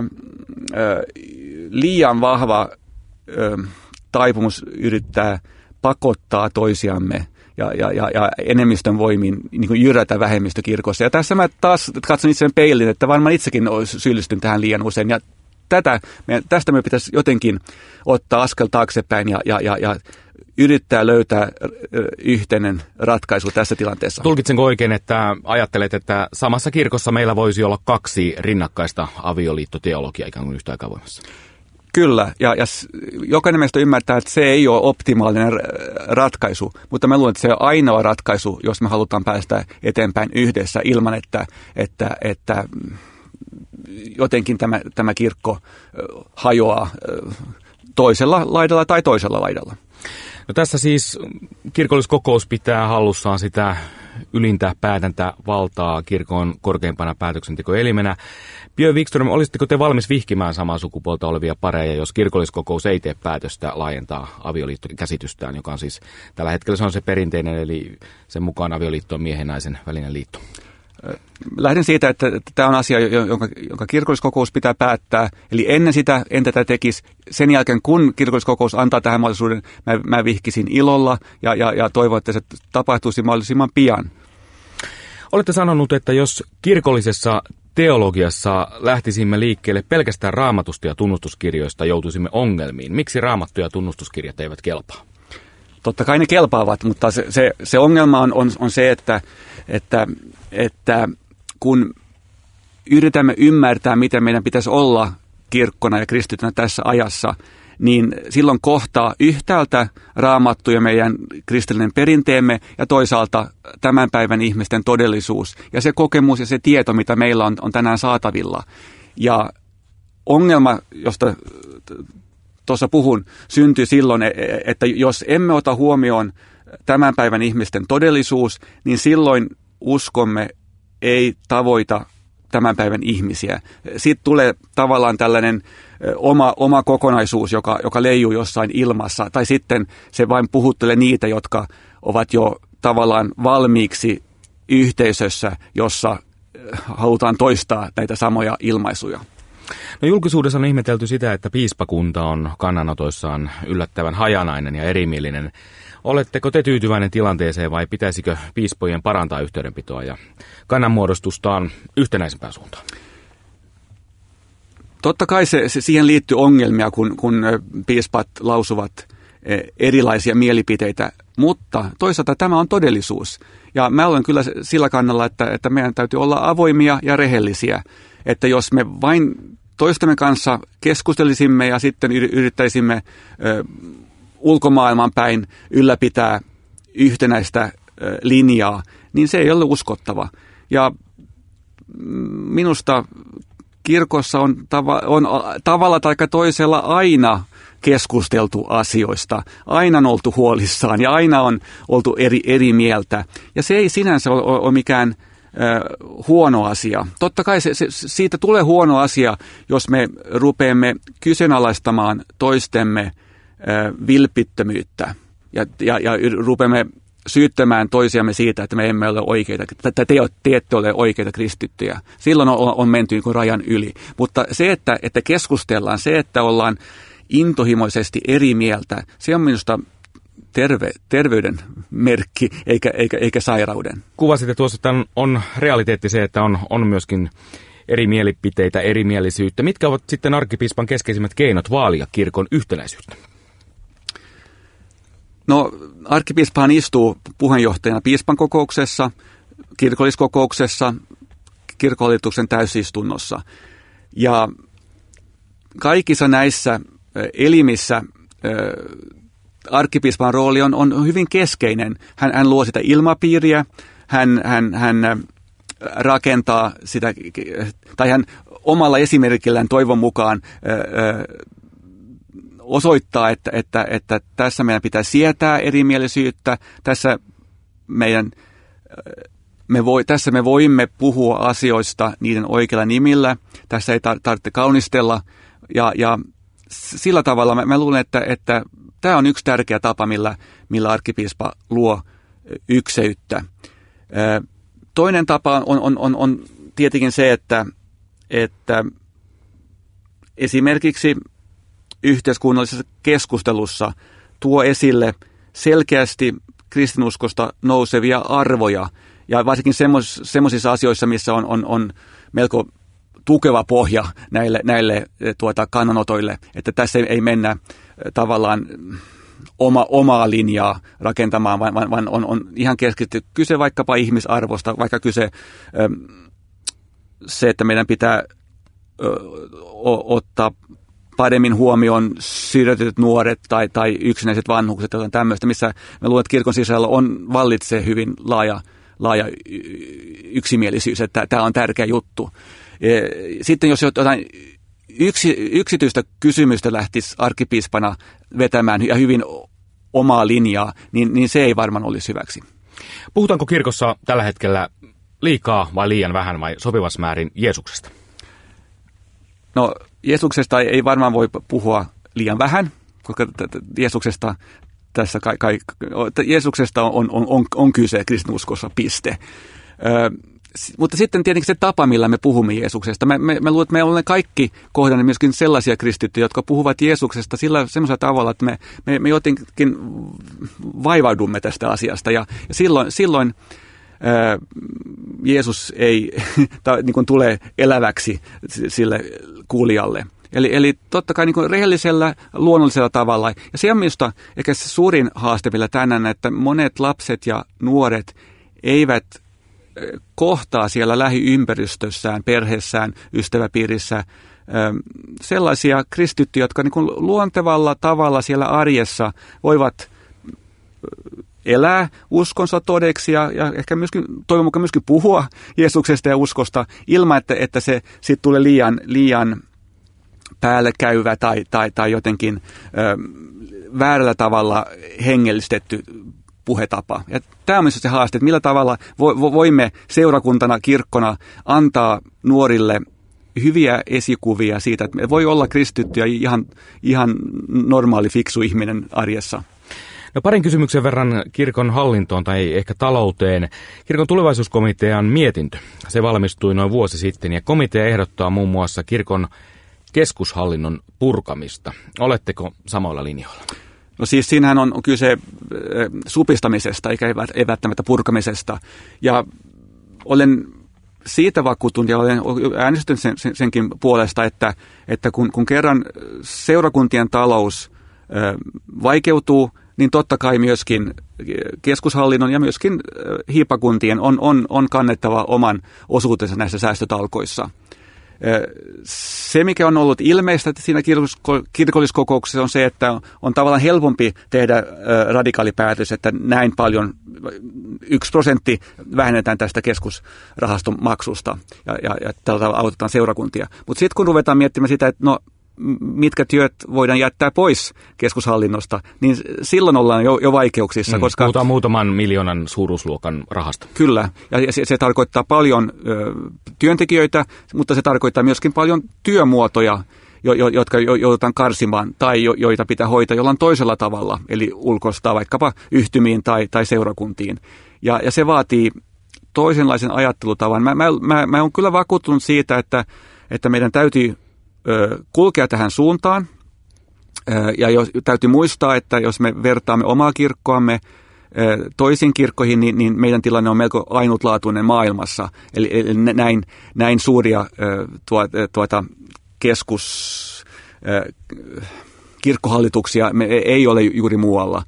liian vahva ö, taipumus yrittää pakottaa toisiamme ja, ja, ja, ja enemmistön voimin niin kuin jyrätä vähemmistökirkossa. Ja tässä mä taas katson itseäni peilin, että varmaan itsekin syyllistyn tähän liian usein. Ja tätä, tästä me pitäisi jotenkin ottaa askel taaksepäin ja, ja, ja, ja yrittää löytää yhteinen ratkaisu tässä tilanteessa. Tulkitsenko oikein, että ajattelet, että samassa kirkossa meillä voisi olla kaksi rinnakkaista avioliittoteologiaa ikään kuin yhtä aikaa voimassa? Kyllä, ja, ja jokainen meistä ymmärtää, että se ei ole optimaalinen ratkaisu, mutta mä luulen, että se on ainoa ratkaisu, jos me halutaan päästä eteenpäin yhdessä ilman, että, että, että jotenkin tämä, tämä kirkko hajoaa toisella laidalla tai toisella laidalla. No tässä siis kirkolliskokous pitää hallussaan sitä ylintä päätäntävaltaa kirkon korkeimpana päätöksentekoelimenä. Björn Wikström, olisitteko te valmis vihkimään samaa sukupuolta olevia pareja, jos kirkolliskokous ei tee päätöstä laajentaa avioliittokäsitystään, joka on siis tällä hetkellä se on se perinteinen, eli sen mukaan avioliitto on miehen ja naisen välinen liitto? Lähden siitä, että tämä on asia, jonka, jonka kirkolliskokous pitää päättää. Eli ennen sitä en tätä tekisi. Sen jälkeen, kun kirkolliskokous antaa tähän mahdollisuuden, mä, mä vihkisin ilolla ja, ja, ja toivon, että se tapahtuisi mahdollisimman pian. Olette sanonut, että jos kirkollisessa teologiassa lähtisimme liikkeelle pelkästään raamatusta ja tunnustuskirjoista, joutuisimme ongelmiin. Miksi raamattu ja tunnustuskirjat eivät kelpaa? Totta kai ne kelpaavat, mutta se, se, se ongelma on, on, on se, että, että, että kun yritämme ymmärtää, miten meidän pitäisi olla kirkkona ja kristitynä tässä ajassa, niin silloin kohtaa yhtäältä raamattu ja meidän kristillinen perinteemme ja toisaalta tämän päivän ihmisten todellisuus ja se kokemus ja se tieto, mitä meillä on, on tänään saatavilla. Ja ongelma, josta tuossa puhun, syntyy silloin, että jos emme ota huomioon tämän päivän ihmisten todellisuus, niin silloin uskomme ei tavoita tämän päivän ihmisiä. Sitten tulee tavallaan tällainen oma, oma kokonaisuus, joka, joka leijuu jossain ilmassa, tai sitten se vain puhuttelee niitä, jotka ovat jo tavallaan valmiiksi yhteisössä, jossa halutaan toistaa näitä samoja ilmaisuja. No julkisuudessa on ihmetelty sitä, että piispakunta on kannanotoissaan yllättävän hajanainen ja erimielinen. Oletteko te tyytyväinen tilanteeseen vai pitäisikö piispojen parantaa yhteydenpitoa ja kannanmuodostustaan yhtenäisempään suuntaan? Totta kai se, se siihen liittyy ongelmia, kun, kun piispat lausuvat erilaisia mielipiteitä, mutta toisaalta tämä on todellisuus. Ja mä olen kyllä sillä kannalla, että, että meidän täytyy olla avoimia ja rehellisiä, että jos me vain toistemme kanssa keskustelisimme ja sitten yrittäisimme ö, ulkomaailman päin ylläpitää yhtenäistä ö, linjaa, niin se ei ole uskottava. Ja minusta kirkossa on, tava, on tavalla tai toisella aina keskusteltu asioista, aina on oltu huolissaan ja aina on oltu eri, eri mieltä. Ja se ei sinänsä ole, ole mikään ö, huono asia. Totta kai se, se, siitä tulee huono asia, jos me rupeamme kyseenalaistamaan toistemme ö, vilpittömyyttä ja, ja, ja rupeamme syyttämään toisiamme siitä, että me emme ole oikeita, että te, te ette ole oikeita kristittyjä. Silloin on, on menty rajan yli. Mutta se, että, että keskustellaan, se, että ollaan intohimoisesti eri mieltä, se on minusta terve, terveyden merkki eikä, eikä, eikä sairauden. Kuvasitte tuossa, että on, on realiteetti se, että on, on myöskin eri mielipiteitä, erimielisyyttä. Mitkä ovat sitten arkkipiispan keskeisimmät keinot vaalia kirkon yhtenäisyyttä? No, arkkipiispahan istuu puheenjohtajana piispan kokouksessa, kirkolliskokouksessa, kirkkohallituksen täysistunnossa. Ja kaikissa näissä elimissä arkkipiispan rooli on, on hyvin keskeinen. Hän, hän luo sitä ilmapiiriä, hän, hän, hän rakentaa sitä, tai hän omalla esimerkillään toivon mukaan osoittaa, että, että, että tässä meidän pitää sietää erimielisyyttä, tässä, meidän, me voi, tässä me voimme puhua asioista niiden oikeilla nimillä, tässä ei tar- tarvitse kaunistella, ja, ja sillä tavalla mä, mä luulen, että, että tämä on yksi tärkeä tapa, millä, millä arkkipiispa luo ykseyttä. Toinen tapa on, on, on, on tietenkin se, että, että esimerkiksi yhteiskunnallisessa keskustelussa tuo esille selkeästi kristinuskosta nousevia arvoja, ja varsinkin semmoisissa asioissa, missä on, on, on melko tukeva pohja näille, näille tuota, kannanotoille, että tässä ei mennä tavallaan oma, omaa linjaa rakentamaan, vaan, vaan, vaan on, on ihan keskitty kyse vaikkapa ihmisarvosta, vaikka kyse ö, se, että meidän pitää ö, o, ottaa paremmin huomioon syrjäytetyt nuoret tai, tai yksinäiset vanhukset, jotain tämmöistä, missä me luulen, että kirkon sisällä on, vallitsee hyvin laaja, laaja yksimielisyys, että tämä on tärkeä juttu. Sitten jos jotain yksi, yksityistä kysymystä lähtisi arkkipiispana vetämään ja hyvin omaa linjaa, niin, niin se ei varmaan olisi hyväksi. Puhutaanko kirkossa tällä hetkellä liikaa vai liian vähän vai sopivassa määrin Jeesuksesta? No Jeesuksesta ei varmaan voi puhua liian vähän, koska Jeesuksesta, tässä kai, kai, Jeesuksesta on, on, on, on kyse kristinuskossa, piste. Ö, mutta sitten tietenkin se tapa, millä me puhumme Jeesuksesta. Me, me, me luulen, että me olemme kaikki kohdanneet myöskin sellaisia kristittyjä, jotka puhuvat Jeesuksesta sillä semmoisella tavalla, että me, me, me jotenkin vaivaudumme tästä asiasta. Ja, ja silloin, silloin ää, Jeesus ei ta, niin kuin tule eläväksi sille kuulijalle. Eli, eli totta kai niin kuin rehellisellä, luonnollisella tavalla. Ja se on minusta ehkä se suurin haaste vielä tänään, että monet lapset ja nuoret eivät kohtaa siellä lähiympäristössään, perheessään, ystäväpiirissä sellaisia kristittyjä, jotka niin kuin luontevalla tavalla siellä arjessa voivat elää uskonsa todeksi ja, ja ehkä myöskin, toivon mukaan myöskin puhua Jeesuksesta ja uskosta ilman, että, että se sitten tulee liian, liian päälle käyvä tai, tai, tai jotenkin ö, väärällä tavalla hengellistetty puhetapa. Ja tämä on myös se haaste, että millä tavalla voimme seurakuntana, kirkkona antaa nuorille hyviä esikuvia siitä, että me voi olla kristitty ja ihan, ihan normaali, fiksu ihminen arjessa. No parin kysymyksen verran kirkon hallintoon tai ehkä talouteen. Kirkon tulevaisuuskomitean mietintö, se valmistui noin vuosi sitten ja komitea ehdottaa muun muassa kirkon keskushallinnon purkamista. Oletteko samoilla linjoilla? No siis siinähän on kyse supistamisesta, eikä ei välttämättä purkamisesta. Ja olen siitä vakuuttunut ja olen äänestynyt sen, sen, senkin puolesta, että, että kun, kun kerran seurakuntien talous ö, vaikeutuu, niin totta kai myöskin keskushallinnon ja myöskin hiippakuntien on, on, on kannettava oman osuutensa näissä säästötalkoissa. Se, mikä on ollut ilmeistä siinä kirkolliskokouksessa, on se, että on tavallaan helpompi tehdä radikaali päätös, että näin paljon, yksi prosentti vähennetään tästä keskusrahaston maksusta ja, ja, ja tällä tavalla autetaan seurakuntia. Mutta sitten kun ruvetaan miettimään sitä, että no, mitkä työt voidaan jättää pois keskushallinnosta, niin silloin ollaan jo, jo vaikeuksissa. Mm, koska puhutaan muutaman miljoonan suuruusluokan rahasta. Kyllä, ja se, se tarkoittaa paljon ö, työntekijöitä, mutta se tarkoittaa myöskin paljon työmuotoja, jo, jo, jotka jo, joudutaan karsimaan tai jo, joita pitää hoitaa jollain toisella tavalla, eli ulkoistaa vaikkapa yhtymiin tai, tai seurakuntiin. Ja, ja se vaatii toisenlaisen ajattelutavan. Mä, mä, mä, mä olen kyllä vakuuttunut siitä, että, että meidän täytyy kulkea tähän suuntaan. Ja jos, täytyy muistaa, että jos me vertaamme omaa kirkkoamme toisiin kirkkoihin, niin, niin meidän tilanne on melko ainutlaatuinen maailmassa. Eli, eli näin, näin suuria tuota, tuota, keskus, kirkkohallituksia me ei ole juuri muualla.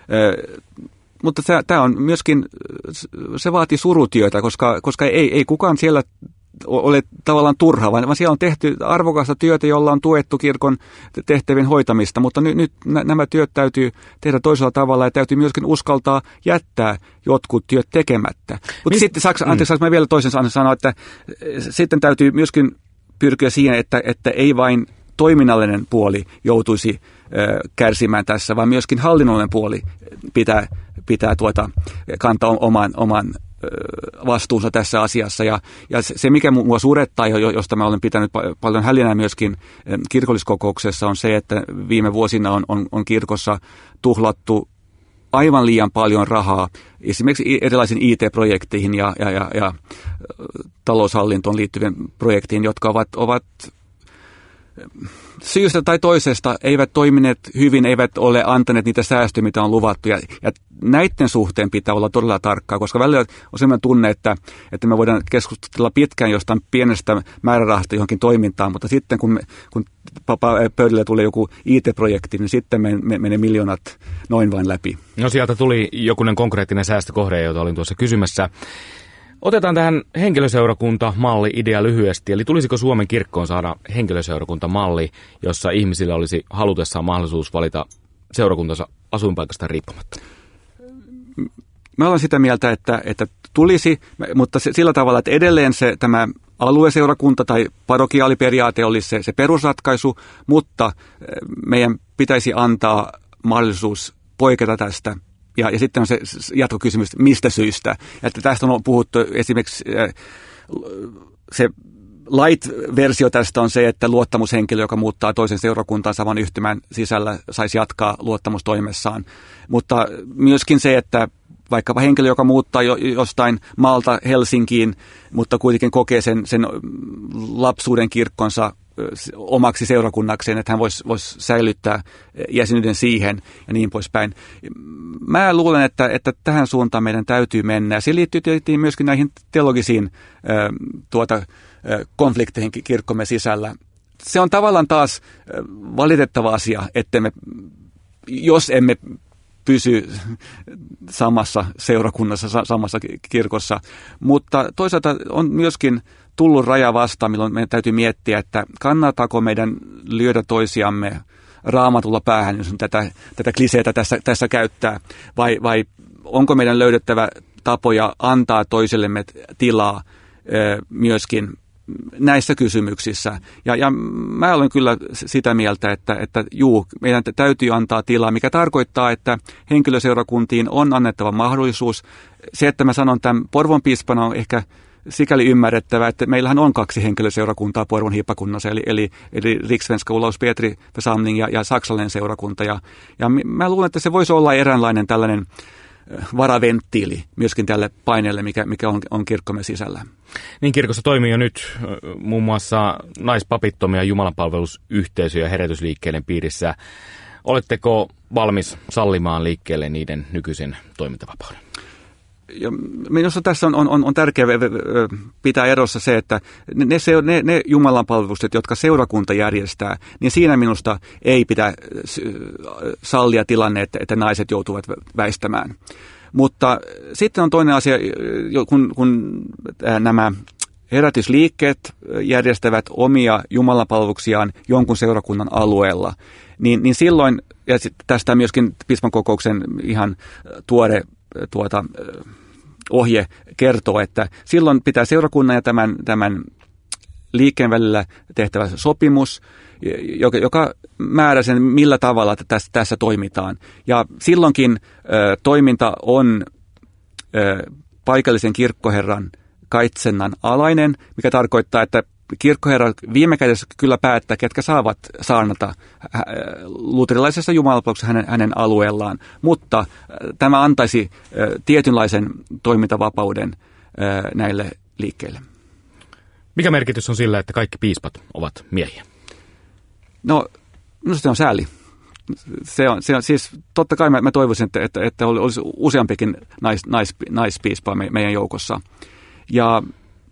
Mutta tämä on myöskin, se vaatii surutyötä, koska, koska ei, ei kukaan siellä ole tavallaan turha, vaan siellä on tehty arvokasta työtä, jolla on tuettu kirkon tehtävien hoitamista, mutta nyt, nyt nämä työt täytyy tehdä toisella tavalla ja täytyy myöskin uskaltaa jättää jotkut työt tekemättä. Mutta Mist... sitten, Saksa, anteeksi, saanko mä vielä toisen sanoa, että sitten täytyy myöskin pyrkiä siihen, että, että ei vain toiminnallinen puoli joutuisi ö, kärsimään tässä, vaan myöskin hallinnollinen puoli pitää, pitää tuota, kantaa oman, oman vastuunsa tässä asiassa. Ja, ja se, mikä mua surettaa, josta mä olen pitänyt paljon hälinää myöskin kirkolliskokouksessa, on se, että viime vuosina on, on, on kirkossa tuhlattu aivan liian paljon rahaa esimerkiksi erilaisiin I T-projekteihin ja, ja, ja, ja taloushallintoon liittyvien projektiin, jotka ovat, ovat syystä tai toisesta eivät toimineet hyvin, eivät ole antaneet niitä säästöjä, mitä on luvattu. Ja, ja näiden suhteen pitää olla todella tarkkaa, koska välillä on sellainen tunne, että, että me voidaan keskustella pitkään jostain pienestä määrärahasta johonkin toimintaan, mutta sitten kun, me, kun pöydälle tulee joku I T-projekti, niin sitten menee me, me miljoonat noin vain läpi. No sieltä tuli jokunen konkreettinen säästökohde, jota olin tuossa kysymässä. Otetaan tähän henkilöseurakuntamalli-idea lyhyesti. Eli tulisiko Suomen kirkkoon saada henkilöseurakuntamalli, jossa ihmisillä olisi halutessaan mahdollisuus valita seurakuntansa asuinpaikasta riippumatta? Mä olen sitä mieltä, että, että tulisi, mutta sillä tavalla, että edelleen se tämä alueseurakunta tai parokiaaliperiaate olisi se, se perusratkaisu, mutta meidän pitäisi antaa mahdollisuus poiketa tästä. Ja, ja sitten on se jatkokysymys, mistä syystä. Että tästä on puhuttu esimerkiksi se light-versio tästä on se, että luottamushenkilö, joka muuttaa toisen seurakuntaan saman yhtymän sisällä, saisi jatkaa luottamustoimessaan. Mutta myöskin se, että vaikkapa henkilö, joka muuttaa jo, jostain maalta Helsinkiin, mutta kuitenkin kokee sen, sen lapsuuden kirkkonsa omaksi seurakunnakseen, että hän voisi, voisi säilyttää jäsenyyden siihen ja niin poispäin. Mä luulen, että, että tähän suuntaan meidän täytyy mennä. Ja se liittyy tietysti myöskin näihin teologisiin äh, tuota, äh, konflikteihin kirkkomme sisällä. Se on tavallaan taas äh, valitettava asia, että me, jos emme pysy samassa seurakunnassa, samassa kirkossa, mutta toisaalta on myöskin tullut raja vastaan, milloin meidän täytyy miettiä, että kannattaako meidän lyödä toisiamme raamatulla päähän, jos on tätä, tätä kliseetä tässä, tässä käyttää, vai, vai onko meidän löydettävä tapoja antaa toisellemme tilaa ö, myöskin näissä kysymyksissä. Ja, ja mä olen kyllä sitä mieltä, että, että juu, meidän täytyy antaa tilaa, mikä tarkoittaa, että henkilöseurakuntiin on annettava mahdollisuus. Se, että mä sanon tämän Porvoon piispana on ehkä sikäli ymmärrettävä, että meillähän on kaksi henkilöseurakuntaa Porvoon hiippakunnassa, eli, eli, eli Rikssvenska Olaus Petri Församling ja, ja saksalainen seurakunta. Ja, ja mä luulen, että se voisi olla eräänlainen tällainen varaventtiili myöskin tälle paineelle, mikä, mikä on, on kirkkomme sisällä. Niin, kirkossa toimii jo nyt muun muassa naispapittomia jumalanpalvelusyhteisöjä herätysliikkeiden piirissä. Oletteko valmis sallimaan liikkeelle niiden nykyisen toimintavapauden? Ja minusta tässä on, on, on tärkeää pitää erossa se, että ne, ne, ne jumalanpalvelukset, jotka seurakunta järjestää, niin siinä minusta ei pidä sallia tilanne, että, että naiset joutuvat väistämään. Mutta sitten on toinen asia, kun, kun nämä herätysliikkeet järjestävät omia jumalanpalveluksiaan jonkun seurakunnan alueella, niin, niin silloin, ja tästä myöskin piispan kokouksen ihan tuore tuota, ohje kertoo, että silloin pitää seurakunnan ja tämän, tämän liikkeen välillä tehtävä sopimus, joka, joka määrää sen, millä tavalla tässä, tässä toimitaan. Ja silloinkin ö, toiminta on ö, paikallisen kirkkoherran kaitsennan alainen, mikä tarkoittaa, että kirkkoherra viime kädessä kyllä päättää, ketkä saavat saarnata luterilaisessa jumalanpalveluksessa hänen, hänen alueellaan, mutta tämä antaisi tietynlaisen toimintavapauden näille liikkeille. Mikä merkitys on sillä, että kaikki piispat ovat miehiä? No, minusta se on sääli. Se on, se on, siis totta kai mä, mä toivoisin, että, että, että olisi useampikin nais, nais, naispiispaa me, meidän joukossa. Ja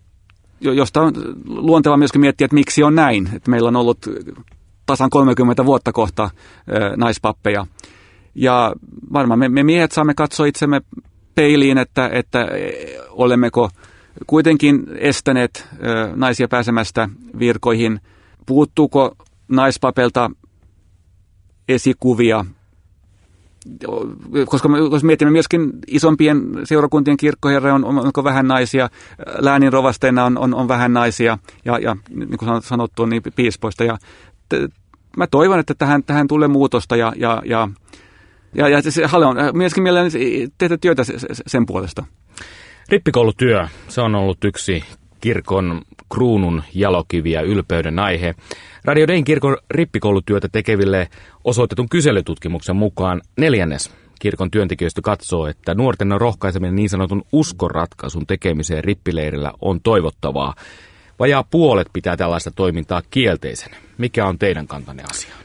josta on luonteva myöskin miettiä, että miksi on näin. Että meillä on ollut tasan kolmekymmentä vuotta kohta ö, naispappeja. Ja varmaan me, me miehet saamme katsoa itsemme peiliin, että, että olemmeko kuitenkin estäneet ö, naisia pääsemästä virkoihin. Puuttuuko naispapelta esikuvia? Koska me jos mietimme myöskin isompien seurakuntien kirkkoherroja, on, onko vähän naisia, läänin rovasteina on, on, on vähän naisia, ja, ja niin kuin sanottu, niin piispoista. Ja t- mä toivon, että tähän, tähän tulee muutosta, ja, ja, ja, ja, ja se, haluan myöskin mielelläni tehdä työtä sen puolesta. Rippikoulutyö, se on ollut yksi kirkon kruunun jalokivi ja ylpeyden aihe. Radio Dayn kirkon rippikoulutyötä tekeville osoitetun kyselytutkimuksen mukaan neljännes kirkon työntekijöistä katsoo, että nuorten rohkaiseminen niin sanotun uskonratkaisun tekemiseen rippileirillä on toivottavaa. Vajaa puolet pitää tällaista toimintaa kielteisenä. Mikä on teidän kantanne asiaan?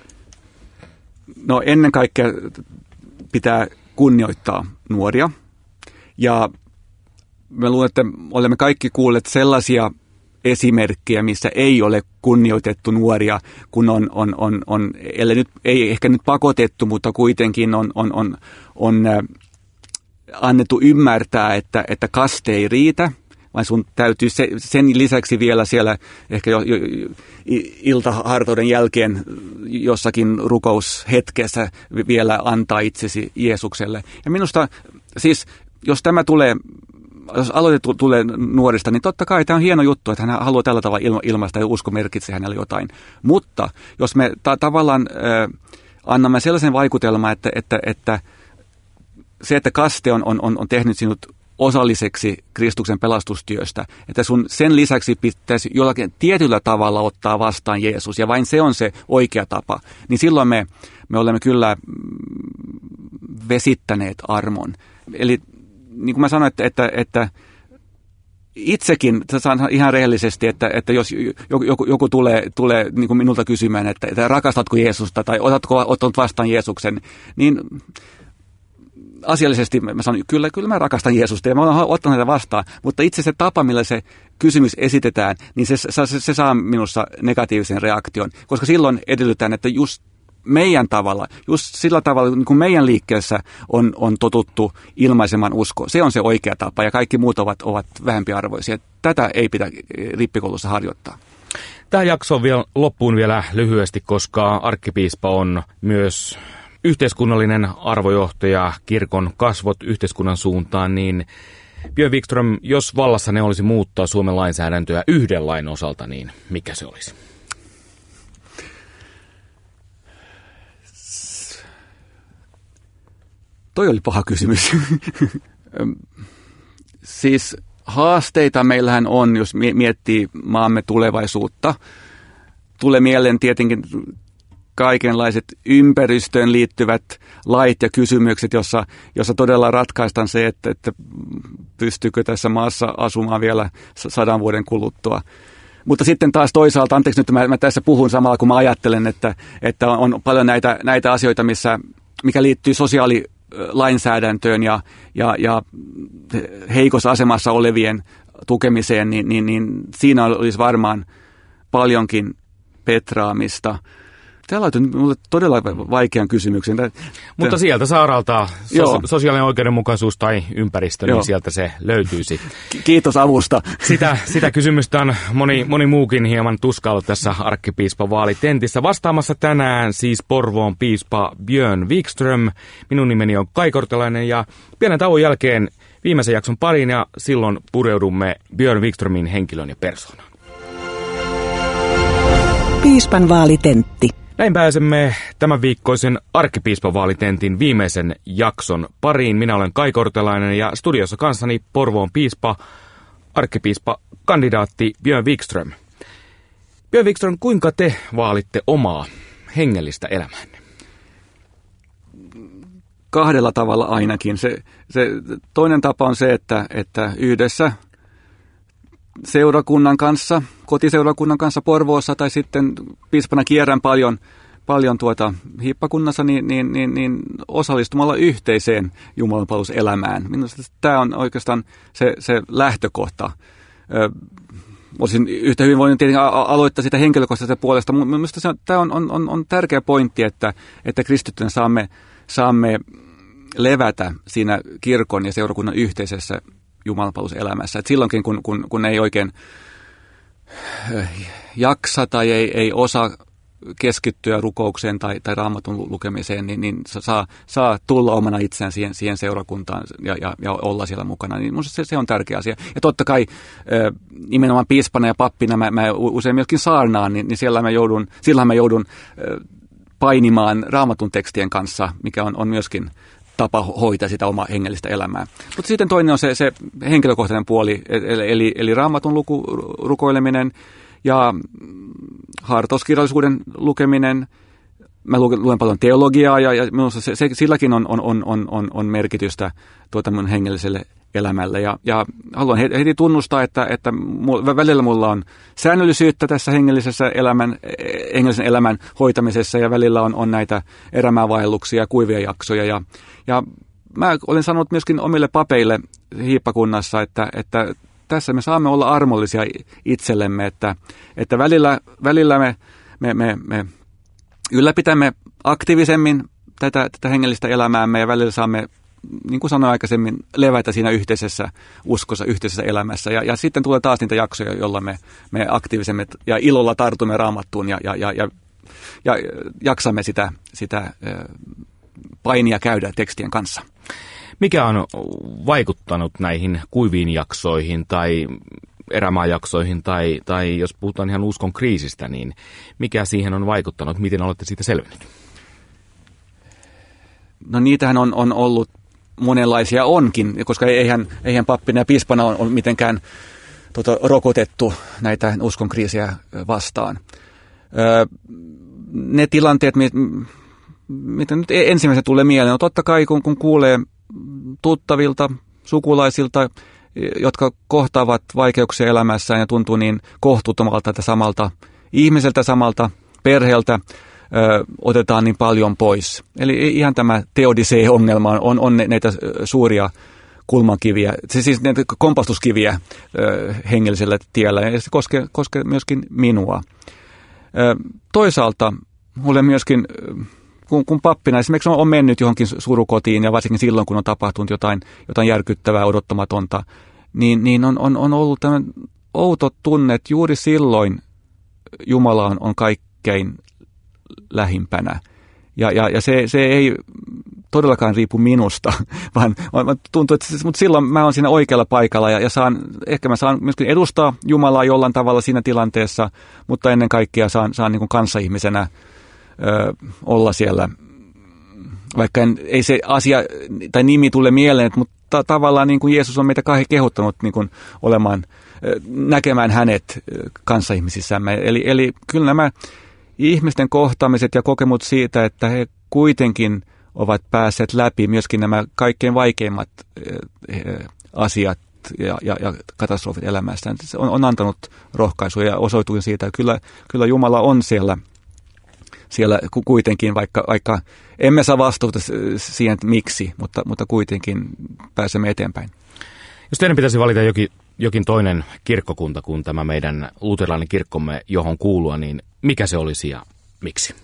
No ennen kaikkea pitää kunnioittaa nuoria. Ja mä luulen, että olemme kaikki kuulleet sellaisia esimerkkejä, missä ei ole kunnioitettu nuoria, kun on, on, on, on ellei nyt, ei ehkä nyt pakotettu, mutta kuitenkin on, on, on, on annettu ymmärtää, että, että kaste ei riitä, vaan sun täytyy se, sen lisäksi vielä siellä ehkä jo, jo, iltahartauden jälkeen jossakin rukoushetkessä vielä antaa itsesi Jeesukselle. Ja minusta siis, jos tämä tulee, jos aloite tulee nuorista, niin totta kai tämä on hieno juttu, että hän haluaa tällä tavalla ilma, ilmaista ja usko merkitsee hänelle jotain. Mutta jos me ta- tavallaan äh, annamme sellaisen vaikutelman, että, että, että se, että kaste on, on, on tehnyt sinut osalliseksi Kristuksen pelastustyöstä, että sun sen lisäksi pitäisi jollakin tietyllä tavalla ottaa vastaan Jeesus, ja vain se on se oikea tapa, niin silloin me, me olemme kyllä vesittäneet armon. Eli niin kuin mä sanoin, että, että, että itsekin, sanon ihan rehellisesti, että, että jos joku, joku, joku tulee, tulee niin kuin minulta kysymään, että, että rakastatko Jeesusta tai otatko ottanut vastaan Jeesuksen, niin asiallisesti mä sanon, kyllä, kyllä mä rakastan Jeesusta ja mä olen ottanut näitä vastaan, mutta itse se tapa, millä se kysymys esitetään, niin se, se, se saa minussa negatiivisen reaktion, koska silloin edellytään, että just meidän tavalla, just sillä tavalla, niin kuin meidän liikkeessä on, on totuttu ilmaisemaan usko. Se on se oikea tapa ja kaikki muut ovat, ovat vähempiarvoisia. Tätä ei pidä rippikoulussa harjoittaa. Tähän jaksoon vielä, loppuun vielä lyhyesti, koska arkkipiispa on myös yhteiskunnallinen arvojohtaja, kirkon kasvot yhteiskunnan suuntaan, niin Björn Wikström, jos vallassa ne olisi muuttaa Suomen lainsäädäntöä yhden lain osalta, niin mikä se olisi? Toi oli paha kysymys. Siis haasteita meillähän on, jos miettii maamme tulevaisuutta. Tulee mieleen tietenkin kaikenlaiset ympäristöön liittyvät lait ja kysymykset, jossa, jossa todella ratkaistaan se, että, että pystyykö tässä maassa asumaan vielä sadan vuoden kuluttua. Mutta sitten taas toisaalta, anteeksi nyt mä, mä tässä puhun samalla, kun mä ajattelen, että, että on paljon näitä, näitä asioita, missä, mikä liittyy sosiaalilainsäädäntöön ja, ja, ja heikossa asemassa olevien tukemiseen, niin, niin, niin siinä olisi varmaan paljonkin petraamista. Tämä laitui minulle todella vaikean kysymyksen. Mutta sieltä saaralta sos- sosiaalinen oikeudenmukaisuus tai ympäristö, Joo. niin sieltä se löytyisi. Kiitos avusta. Sitä, sitä kysymystä on moni, moni muukin hieman tuskaillut tässä arkkipiispan vaalitentissä. Vastaamassa tänään siis Porvoon piispa Björn Wikström. Minun nimeni on Kai Kortelainen ja pienen tauon jälkeen viimeisen jakson pariin ja silloin pureudumme Björn Wikströmin henkilön ja persoonaan. Piispan vaalitentti. Näin pääsemme tämän viikkoisen arkkipiispan vaalitentin viimeisen jakson pariin. Minä olen Kai Kortelainen ja studiossa kanssani Porvoon piispa, arkkipiispa, kandidaatti Björn Wikström. Björn Wikström, kuinka te vaalitte omaa hengellistä elämäänne? Kahdella tavalla ainakin. Se, se, toinen tapa on se, että, että yhdessä seurakunnan kanssa, kotiseurakunnan kanssa Porvoossa tai sitten piispana kierrän paljon, paljon tuota hiippakunnassa, niin, niin, niin, niin osallistumalla yhteiseen jumalanpalveluselämään. Minusta tämä on oikeastaan se, se lähtökohta. Ö, olisin yhtä hyvin voinut tietenkin aloittaa sitä henkilökohtaisesta puolesta, mutta minusta se on, tämä on, on, on tärkeä pointti, että, että kristittyinä saamme, saamme levätä siinä kirkon ja seurakunnan yhteisessä jumalanpalveluselämässä. Et silloinkin, kun, kun, kun ei oikein jaksa tai ei, ei osaa keskittyä rukoukseen tai, tai raamatun lukemiseen, niin, niin saa, saa tulla omana itseään siihen, siihen seurakuntaan ja, ja, ja olla siellä mukana. Niin minusta se, se on tärkeä asia. Ja totta kai nimenomaan piispana ja pappina mä, mä usein myöskin saarnaan, niin, niin siellä mä joudun, silloin mä joudun painimaan raamatun tekstien kanssa, mikä on, on myöskin tapa hoitaa sitä omaa hengellistä elämää. Mutta sitten toinen on se, se henkilökohtainen puoli, eli, eli, eli raamatun luku, rukoileminen ja hartauskirjallisuuden lukeminen. Mä luen paljon teologiaa ja, ja minusta se, se, silläkin on, on, on, on, on merkitystä tuota mun hengelliselle elämälle. Ja, ja haluan heti tunnustaa, että, että välillä mulla on säännöllisyyttä tässä hengellisessä elämän, hengellisen elämän hoitamisessa ja välillä on, on näitä erämaavaelluksia ja kuivia jaksoja. Ja, ja mä olen sanonut myöskin omille papeille hiippakunnassa, että, että tässä me saamme olla armollisia itsellemme, että, että välillä, välillä me, me, me, me ylläpitämme aktiivisemmin tätä, tätä hengellistä elämäämme ja välillä saamme, niin kuin sanoin aikaisemmin, levätä siinä yhteisessä uskossa, yhteisessä elämässä. Ja, ja sitten tulee taas niitä jaksoja, jolloin me, me aktiivisemmin ja ilolla tartumme Raamattuun ja, ja, ja, ja, ja jaksamme sitä, sitä painia käydä tekstien kanssa. Mikä on vaikuttanut näihin kuiviin jaksoihin tai erämaajaksoihin tai, tai jos puhutaan ihan uskon kriisistä, niin mikä siihen on vaikuttanut? Miten olette siitä selvinnyt? No niitähän on, on ollut monenlaisia onkin, koska eihän, eihän pappina ja piispana ole mitenkään tota, rokotettu näitä uskon kriisejä vastaan. Öö, ne tilanteet, mit, mitä nyt ensimmäisenä tulee mieleen, on totta kai kun, kun kuulee tuttavilta, sukulaisilta, jotka kohtaavat vaikeuksia elämässään ja tuntuu niin kohtuuttomalta, että samalta ihmiseltä, samalta perheeltä ö, otetaan niin paljon pois. Eli ihan tämä teodisee-ongelma on, on näitä suuria kulmakiviä, siis näitä kompastuskiviä ö, hengellisellä tiellä, ja se koskee, koskee myöskin minua. Ö, toisaalta mulle myöskin, kun, kun pappina esimerkiksi on, on mennyt johonkin surukotiin, ja varsinkin silloin, kun on tapahtunut jotain, jotain järkyttävää, odottamatonta, niin, niin on, on, on ollut tämmöinen outo tunne, että juuri silloin Jumala on, on kaikkein lähimpänä. Ja, ja, ja se, se ei todellakaan riipu minusta, vaan, vaan tuntuu, että mutta silloin mä oon siinä oikealla paikalla ja, ja saan, ehkä mä saan myöskin edustaa Jumalaa jollain tavalla siinä tilanteessa, mutta ennen kaikkea saan, saan niin kuin kanssaihmisenä ö, olla siellä, vaikka en, ei se asia tai nimi tule mieleen, mutta tavallaan niin kuin Jeesus on meitä kaikki kehottanut niin kuin olemaan, näkemään hänet kanssaihmisissämme. Eli, eli kyllä nämä ihmisten kohtaamiset ja kokemut siitä, että he kuitenkin ovat päässeet läpi myöskin nämä kaikkein vaikeimmat asiat ja, ja, ja katastrofit elämästään. Se on, on antanut rohkaisua ja osoitui siitä, että kyllä, kyllä Jumala on siellä, siellä kuitenkin, vaikka, vaikka emme saa vastuuta siihen, että miksi, mutta, mutta kuitenkin pääsemme eteenpäin. Jos teidän pitäisi valita jokin, jokin toinen kirkkokunta kuin tämä meidän luterilainen kirkkomme, johon kuulua, niin mikä se olisi ja miksi?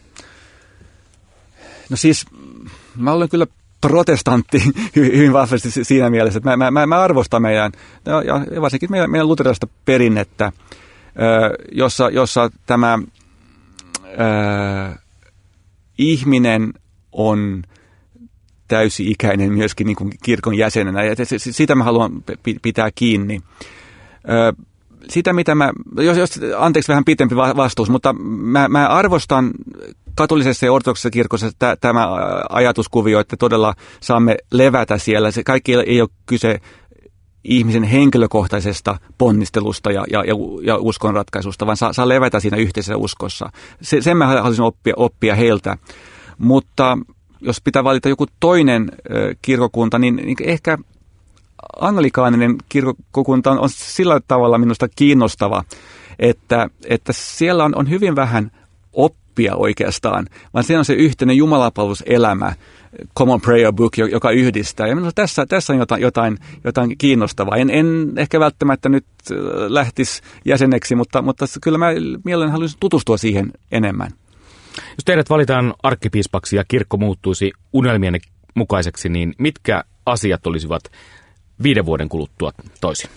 No siis, mä olen kyllä protestantti hyvin vahvasti siinä mielessä, että mä, mä, mä arvostan meidän, ja varsinkin meidän, meidän luterilaista perinnettä, jossa, jossa tämä äh, ihminen on täysi-ikäinen myöskin niin kuin kirkon jäsenenä, ja sitä mä haluan pitää kiinni. Sitä, mitä mä, jos, jos anteeksi vähän pitempi vastaus, mutta mä, mä arvostan katolisessa ja ortodoksisessa kirkossa t- tämä ajatuskuvio, että todella saamme levätä siellä. Se kaikki ei ole kyse ihmisen henkilökohtaisesta ponnistelusta ja, ja, ja uskonratkaisusta, vaan saa, saa levätä siinä yhteisessä uskossa. Se, sen mä haluaisin oppia, oppia heiltä, mutta jos pitää valita joku toinen ö, kirkokunta, niin, niin ehkä anglikaaninen kirkkokunta on, on sillä tavalla minusta kiinnostava, että, että siellä on, on hyvin vähän oppia oikeastaan, vaan se on se yhteinen jumalapalveluselämä, Common Prayer Book, joka yhdistää. Ja minusta tässä, tässä on jotain, jotain, jotain kiinnostavaa. En, en ehkä välttämättä nyt lähtisi jäseneksi, mutta, mutta kyllä mä mielelläni haluaisin tutustua siihen enemmän. Jos teidät valitaan arkkipiispaksi ja kirkko muuttuisi unelmienne mukaiseksi, niin mitkä asiat olisivat viiden vuoden kuluttua toisin?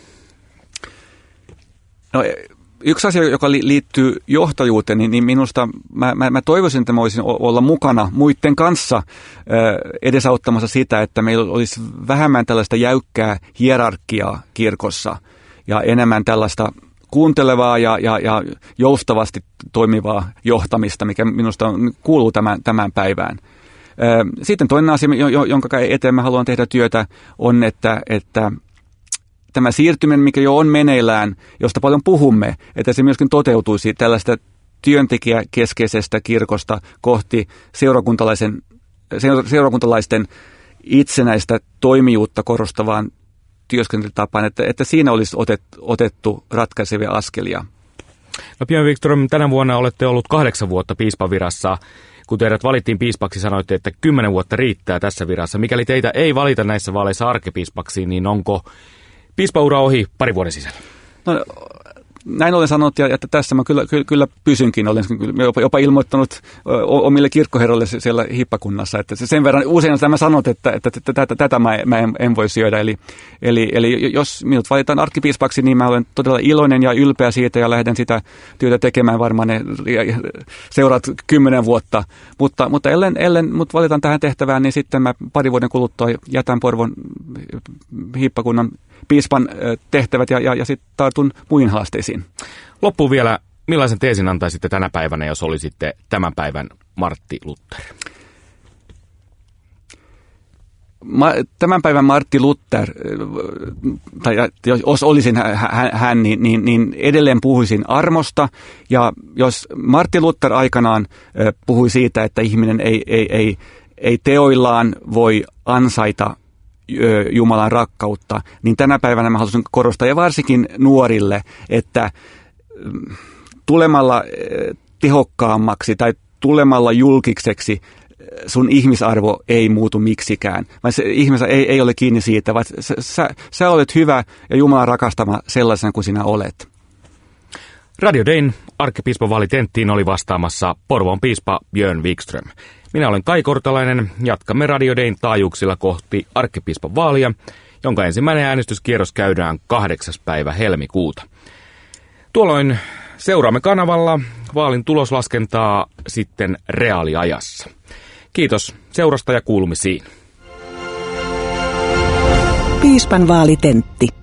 No, yksi asia, joka liittyy johtajuuteen, niin, niin minusta mä, mä, mä toivoisin, että mä voisin olla mukana muiden kanssa äh, edesauttamassa sitä, että meillä olisi vähemmän tällaista jäykkää hierarkiaa kirkossa ja enemmän tällaista kuuntelevaa ja, ja, ja joustavasti toimivaa johtamista, mikä minusta on, kuuluu tämän, tämän päivään. Sitten toinen asia, jonka eteen mä haluan tehdä työtä, on, että, että tämä siirtyminen, mikä jo on meneillään, josta paljon puhumme, että se myöskin toteutuisi tällaista työntekijäkeskeisestä kirkosta kohti seurakuntalaisen, seurakuntalaisten itsenäistä toimijuutta korostavaan työskentelytapaan, että, että siinä olisi otet, otettu ratkaisevia askelia. No Björn Wikström, tänä vuonna olette ollut kahdeksan vuotta piispavirassa. Kun teidät valittiin piispaksi, sanoitte, että kymmenen vuotta riittää tässä virassa. Mikäli teitä ei valita näissä vaaleissa arkkipiispaksi, niin onko piispaura ohi pari vuoden sisällä? No, näin olen sanonut, ja että tässä mä kyllä, kyllä, kyllä pysynkin. Olen jopa, jopa ilmoittanut omille kirkkoherroille siellä hiippakunnassa, että sen verran usein tämä sanot, että, että, että, että tätä, tätä mä, mä en, en voi syödä. Eli, eli, eli jos minut valitaan arkkipiispaksi, niin mä olen todella iloinen ja ylpeä siitä ja lähden sitä työtä tekemään varmaan ne seuraat kymmenen vuotta. Mutta, mutta ellen, ellen mut valitaan tähän tehtävään, niin sitten mä pari vuoden kuluttua jätän Porvon hiippakunnan piispan tehtävät ja, ja, ja sitten tartun muihin haasteisiin. Loppuun vielä, millaisen teesin antaisitte tänä päivänä, jos olisitte tämän päivän Martti Luther? Ma, tämän päivän Martti Luther, tai jos olisin hän, hän niin, niin, niin edelleen puhuisin armosta. Ja jos Martti Luther aikanaan puhui siitä, että ihminen ei, ei, ei, ei teoillaan voi ansaita Jumalan rakkautta, niin tänä päivänä mä haluaisin korostaa, ja varsinkin nuorille, että tulemalla tehokkaammaksi tai tulemalla julkikseksi sun ihmisarvo ei muutu miksikään, vaan se ihmisen ei, ei ole kiinni siitä, vaan sä, sä, sä olet hyvä ja Jumalan rakastama sellaisena kuin sinä olet. Radio Dayn arkkipiispan vaalitenttiin oli vastaamassa Porvoon piispa Björn Wikström. Minä olen Kai Kortalainen. Jatkamme Radio Dayn taajuuksilla kohti arkkipiispan vaalia, jonka ensimmäinen äänestyskierros käydään kahdeksas päivä helmikuuta. Tuolloin seuraamme kanavalla vaalin tuloslaskentaa sitten reaaliajassa. Kiitos seurasta ja kuulumisiin. Piispan vaalitentti.